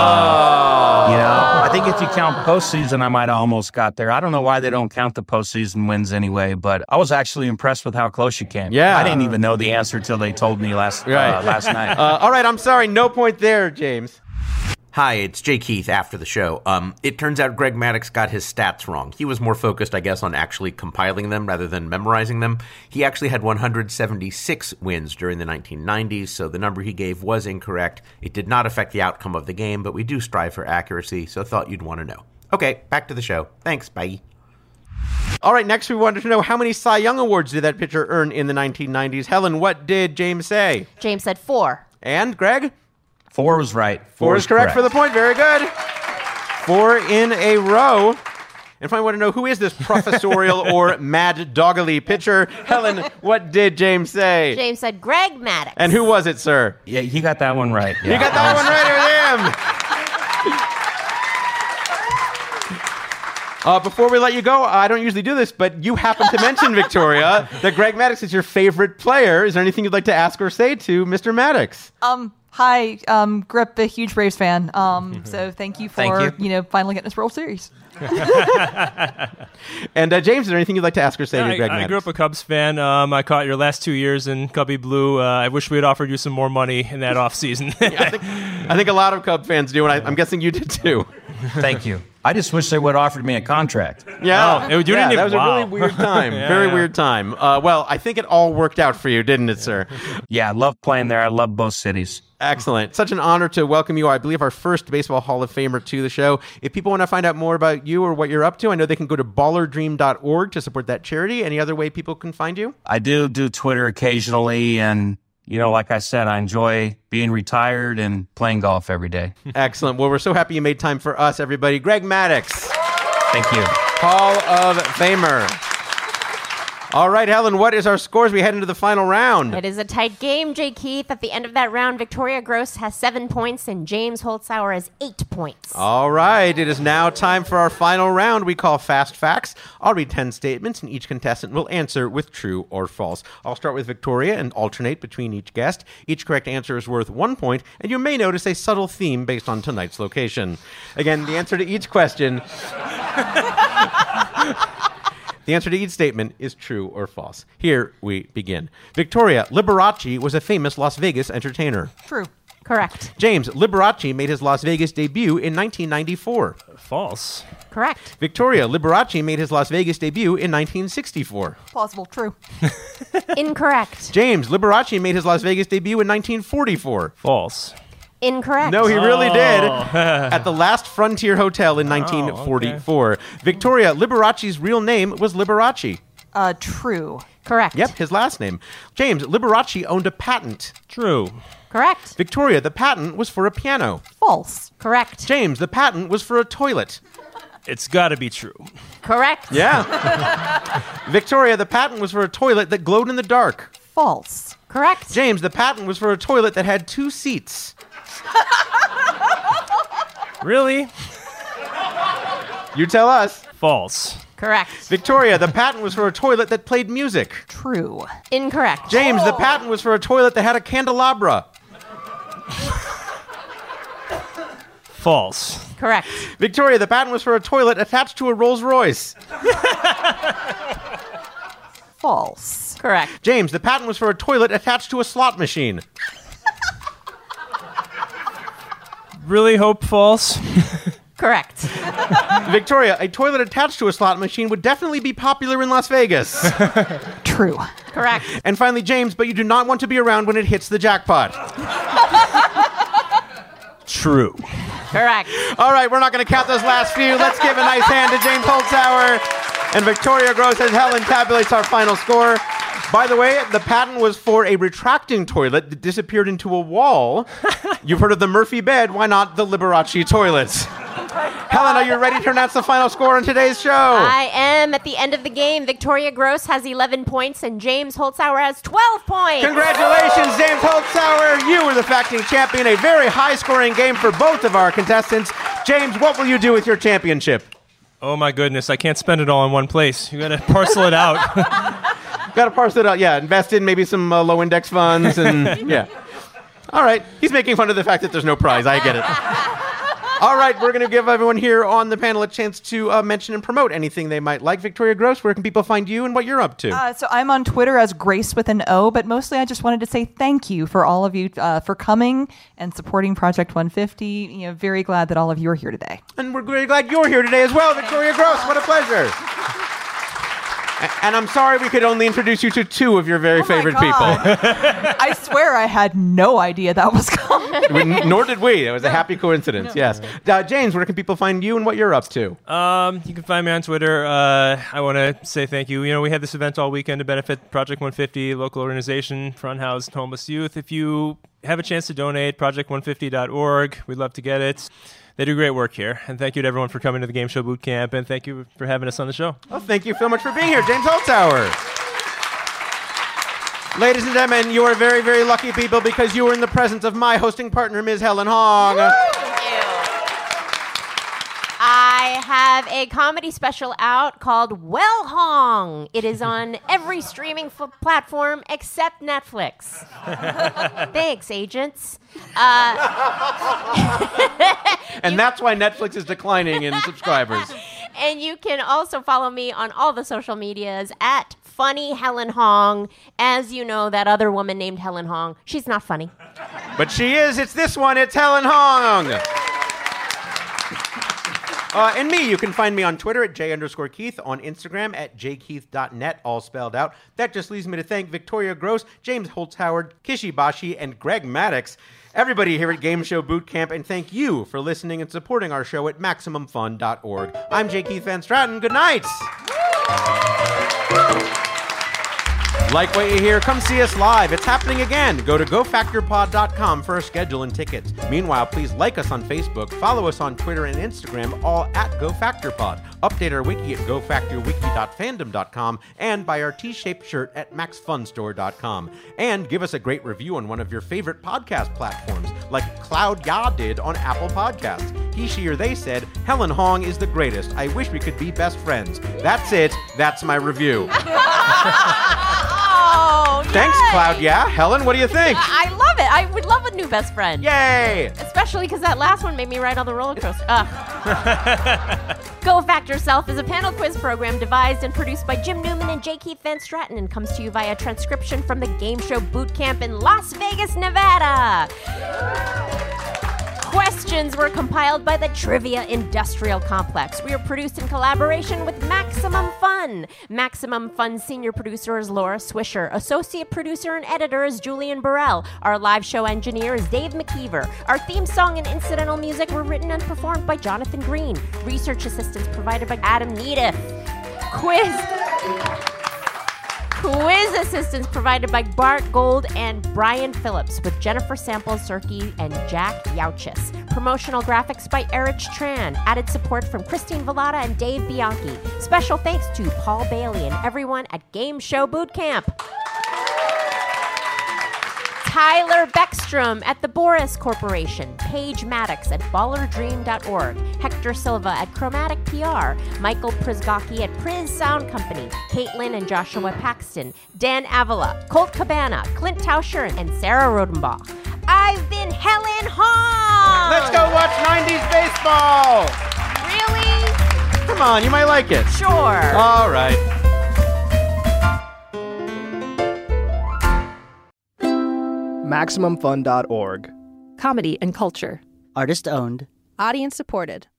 I think if you count postseason, I might have almost got there. I don't know why they don't count the postseason wins anyway, but I was actually impressed with how close you came. Yeah. I didn't even know the answer till they told me last night. All right, I'm sorry. No point there, James. Hi, it's Jay Keith after the show. It turns out Greg Maddux got his stats wrong. He was more focused, I guess, on actually compiling them rather than memorizing them. He actually had 176 wins during the 1990s, so the number he gave was incorrect. It did not affect the outcome of the game, but we do strive for accuracy, so thought you'd want to know. Okay, back to the show. Thanks, bye. All right, next we wanted to know how many Cy Young Awards did that pitcher earn in the 1990s. Helen, what did James say? James said 4. And Greg? 4 was right. 4 is correct for the point. Very good. 4 in a row. And finally, I want to know, who is this professorial or mad doggily pitcher? Helen, what did James say? James said Greg Maddux. And who was it, sir? Yeah, he got that one right. Yeah. You got that one right with him. Before we let you go, I don't usually do this, but you happen to mention, Victoria, that Greg Maddux is your favorite player. Is there anything you'd like to ask or say to Mr. Maddux? Hi, grew up a huge Braves fan. So thank you for finally getting this World Series. And James, is there anything you'd like to ask or say to Greg Maddox? I grew up a Cubs fan. I caught your last 2 years in Cubby Blue. I wish we had offered you some more money in that offseason. I think a lot of Cub fans do, and I'm guessing you did too. Thank you. I just wish they would have offered me a contract. Yeah, that was a really weird time. Weird time. Well, I think it all worked out for you, didn't it, sir? Yeah, I love playing there. I love both cities. Excellent. Such an honor to welcome you, I believe, our first Baseball Hall of Famer to the show. If people want to find out more about you or what you're up to, I know they can go to ballardream.org to support that charity. Any other way people can find you? I do Twitter occasionally, and like I said, I enjoy being retired and playing golf every day. Excellent. Well, we're so happy you made time for us, everybody. Greg Maddox. Thank you. Hall of Famer. All right, Helen, what is our score as we head into the final round? It is a tight game, Jay Keith. At the end of that round, Victoria Gross has 7 points and James Holzhauer has 8 points. All right, it is now time for our final round we call Fast Facts. I'll read 10 statements, and each contestant will answer with true or false. I'll start with Victoria and alternate between each guest. Each correct answer is worth 1 point, and you may notice a subtle theme based on tonight's location. Again, the answer to each question... The answer to each statement is true or false. Here we begin. Victoria, Liberace was a famous Las Vegas entertainer. True. Correct. James, Liberace made his Las Vegas debut in 1994. False. Correct. Victoria, Liberace made his Las Vegas debut in 1964. Plausible. True. Incorrect. James, Liberace made his Las Vegas debut in 1944. False. Incorrect. No, he really did. At the Last Frontier Hotel in 1944. Okay. Victoria, Liberace's real name was Liberace. True. Correct. Yep, his last name. James, Liberace owned a patent. True. Correct. Victoria, the patent was for a piano. False. Correct. James, the patent was for a toilet. It's got to be true. Correct. Yeah. Victoria, the patent was for a toilet that glowed in the dark. False. Correct. James, the patent was for a toilet that had 2 seats. Really? You tell us. False. Correct. Victoria, the patent was for a toilet that played music. True. Incorrect. James, the patent was for a toilet that had a candelabra. False. Correct. Victoria, the patent was for a toilet attached to a Rolls Royce. False. Correct. James, the patent was for a toilet attached to a slot machine. Really hope false. Correct. Victoria, a toilet attached to a slot machine would definitely be popular in Las Vegas. True. Correct. And finally, James, but you do not want to be around when it hits the jackpot. True. Correct. All right, we're not going to count those last few. Let's give a nice hand to James Holzhauer and Victoria Gross as Helen tabulates our final score. By the way, the patent was for a retracting toilet that disappeared into a wall. You've heard of the Murphy bed. Why not the Liberace toilets? Helen, are you ready to announce the final score on today's show? I am. At the end of the game, Victoria Gross has 11 points and James Holzhauer has 12 points. Congratulations, James Holzhauer. You were the facting champion. A very high-scoring game for both of our contestants. James, what will you do with your championship? Oh, my goodness. I can't spend it all in one place. You got to parcel it out. Got to parse it out. Yeah, invest in maybe some low-index funds and yeah. All right. He's making fun of the fact that there's no prize. I get it. All right, we're going to give everyone here on the panel a chance to mention and promote anything they might like. Victoria Gross, where can people find you and what you're up to? So I'm on Twitter as Grace with an O, but mostly I just wanted to say thank you for all of you for coming and supporting Project 150. Very glad that all of you are here today. And we're very glad you're here today as well, Victoria Gross. What a pleasure. And I'm sorry we could only introduce you to 2 of your very favorite people. I swear I had no idea that was coming. Nor did we. It was a happy coincidence, yes. James, where can people find you and what you're up to? You can find me on Twitter. I want to say thank you. We had this event all weekend to benefit Project 150, local organization for unhoused homeless youth. If you have a chance to donate, project150.org. We'd love to get it. They do great work here. And thank you to everyone for coming to the Game Show Boot Camp. And thank you for having us on the show. Well, thank you so much for being here, James Holzhauer. Ladies and gentlemen, you are very, very lucky people because you are in the presence of my hosting partner, Ms. Helen Hong. Thank you. I have a comedy special out called Well Hong. It is on every streaming platform except Netflix. Thanks, agents. And that's why Netflix is declining in subscribers. And you can also follow me on all the social medias at Funny Helen Hong. As you know, that other woman named Helen Hong, she's not funny. But she is. It's this one. It's Helen Hong. And me, you can find me on Twitter at J_Keith, on Instagram at jkeith.net, all spelled out. That just leaves me to thank Victoria Gross, James Holtz-Howard, Kishi Bashi, and Greg Maddox, everybody here at Game Show Boot Camp, and thank you for listening and supporting our show at MaximumFun.org. I'm J. Keith Van Stratton. Good night. Like what you hear? Come see us live. It's happening again. Go to GoFactorPod.com for a schedule and tickets. Meanwhile, please like us on Facebook, follow us on Twitter and Instagram, all at GoFactorPod. Update our wiki at GoFactorWiki.fandom.com and buy our T-shaped shirt at MaxFunStore.com. And give us a great review on one of your favorite podcast platforms, like Cloud Ya did on Apple Podcasts. He, she, or they said, Helen Hong is the greatest. I wish we could be best friends. That's it. That's my review. Thanks, Cloud. Yeah, Helen, what do you think? I love it. I would love a new best friend. Yay! Especially because that last one made me ride on the roller coaster. Go Fact Yourself is a panel quiz program devised and produced by Jim Newman and J. Keith Van Stratton and comes to you via transcription from the Game Show Boot Camp in Las Vegas, Nevada. Questions were compiled by the Trivia Industrial Complex. We are produced in collaboration with Maximum Fun. Maximum Fun senior producer is Laura Swisher. Associate producer and editor is Julian Burrell. Our live show engineer is Dave McKeever. Our theme song and incidental music were written and performed by Jonathan Green. Research assistance provided by Adam Needith. Quiz assistance provided by Bart Gold and Brian Phillips with Jennifer Sample-Zerke and Jack Yauchis. Promotional graphics by Erich Tran. Added support from Christine Vallada and Dave Bianchi. Special thanks to Paul Bailey and everyone at Game Show Boot Camp. Tyler Beckstrom at the Boris Corporation, Paige Maddox at ballerdream.org, Hector Silva at Chromatic PR, Michael Prizgocki at Priz Sound Company, Caitlin and Joshua Paxton, Dan Avila, Colt Cabana, Clint Tauscher, and Sarah Rodenbach. I've been Helen Hong! Let's go watch 90s baseball! Really? Come on, you might like it. Sure. All right. MaximumFun.org. Comedy and culture. Artist owned. Audience supported.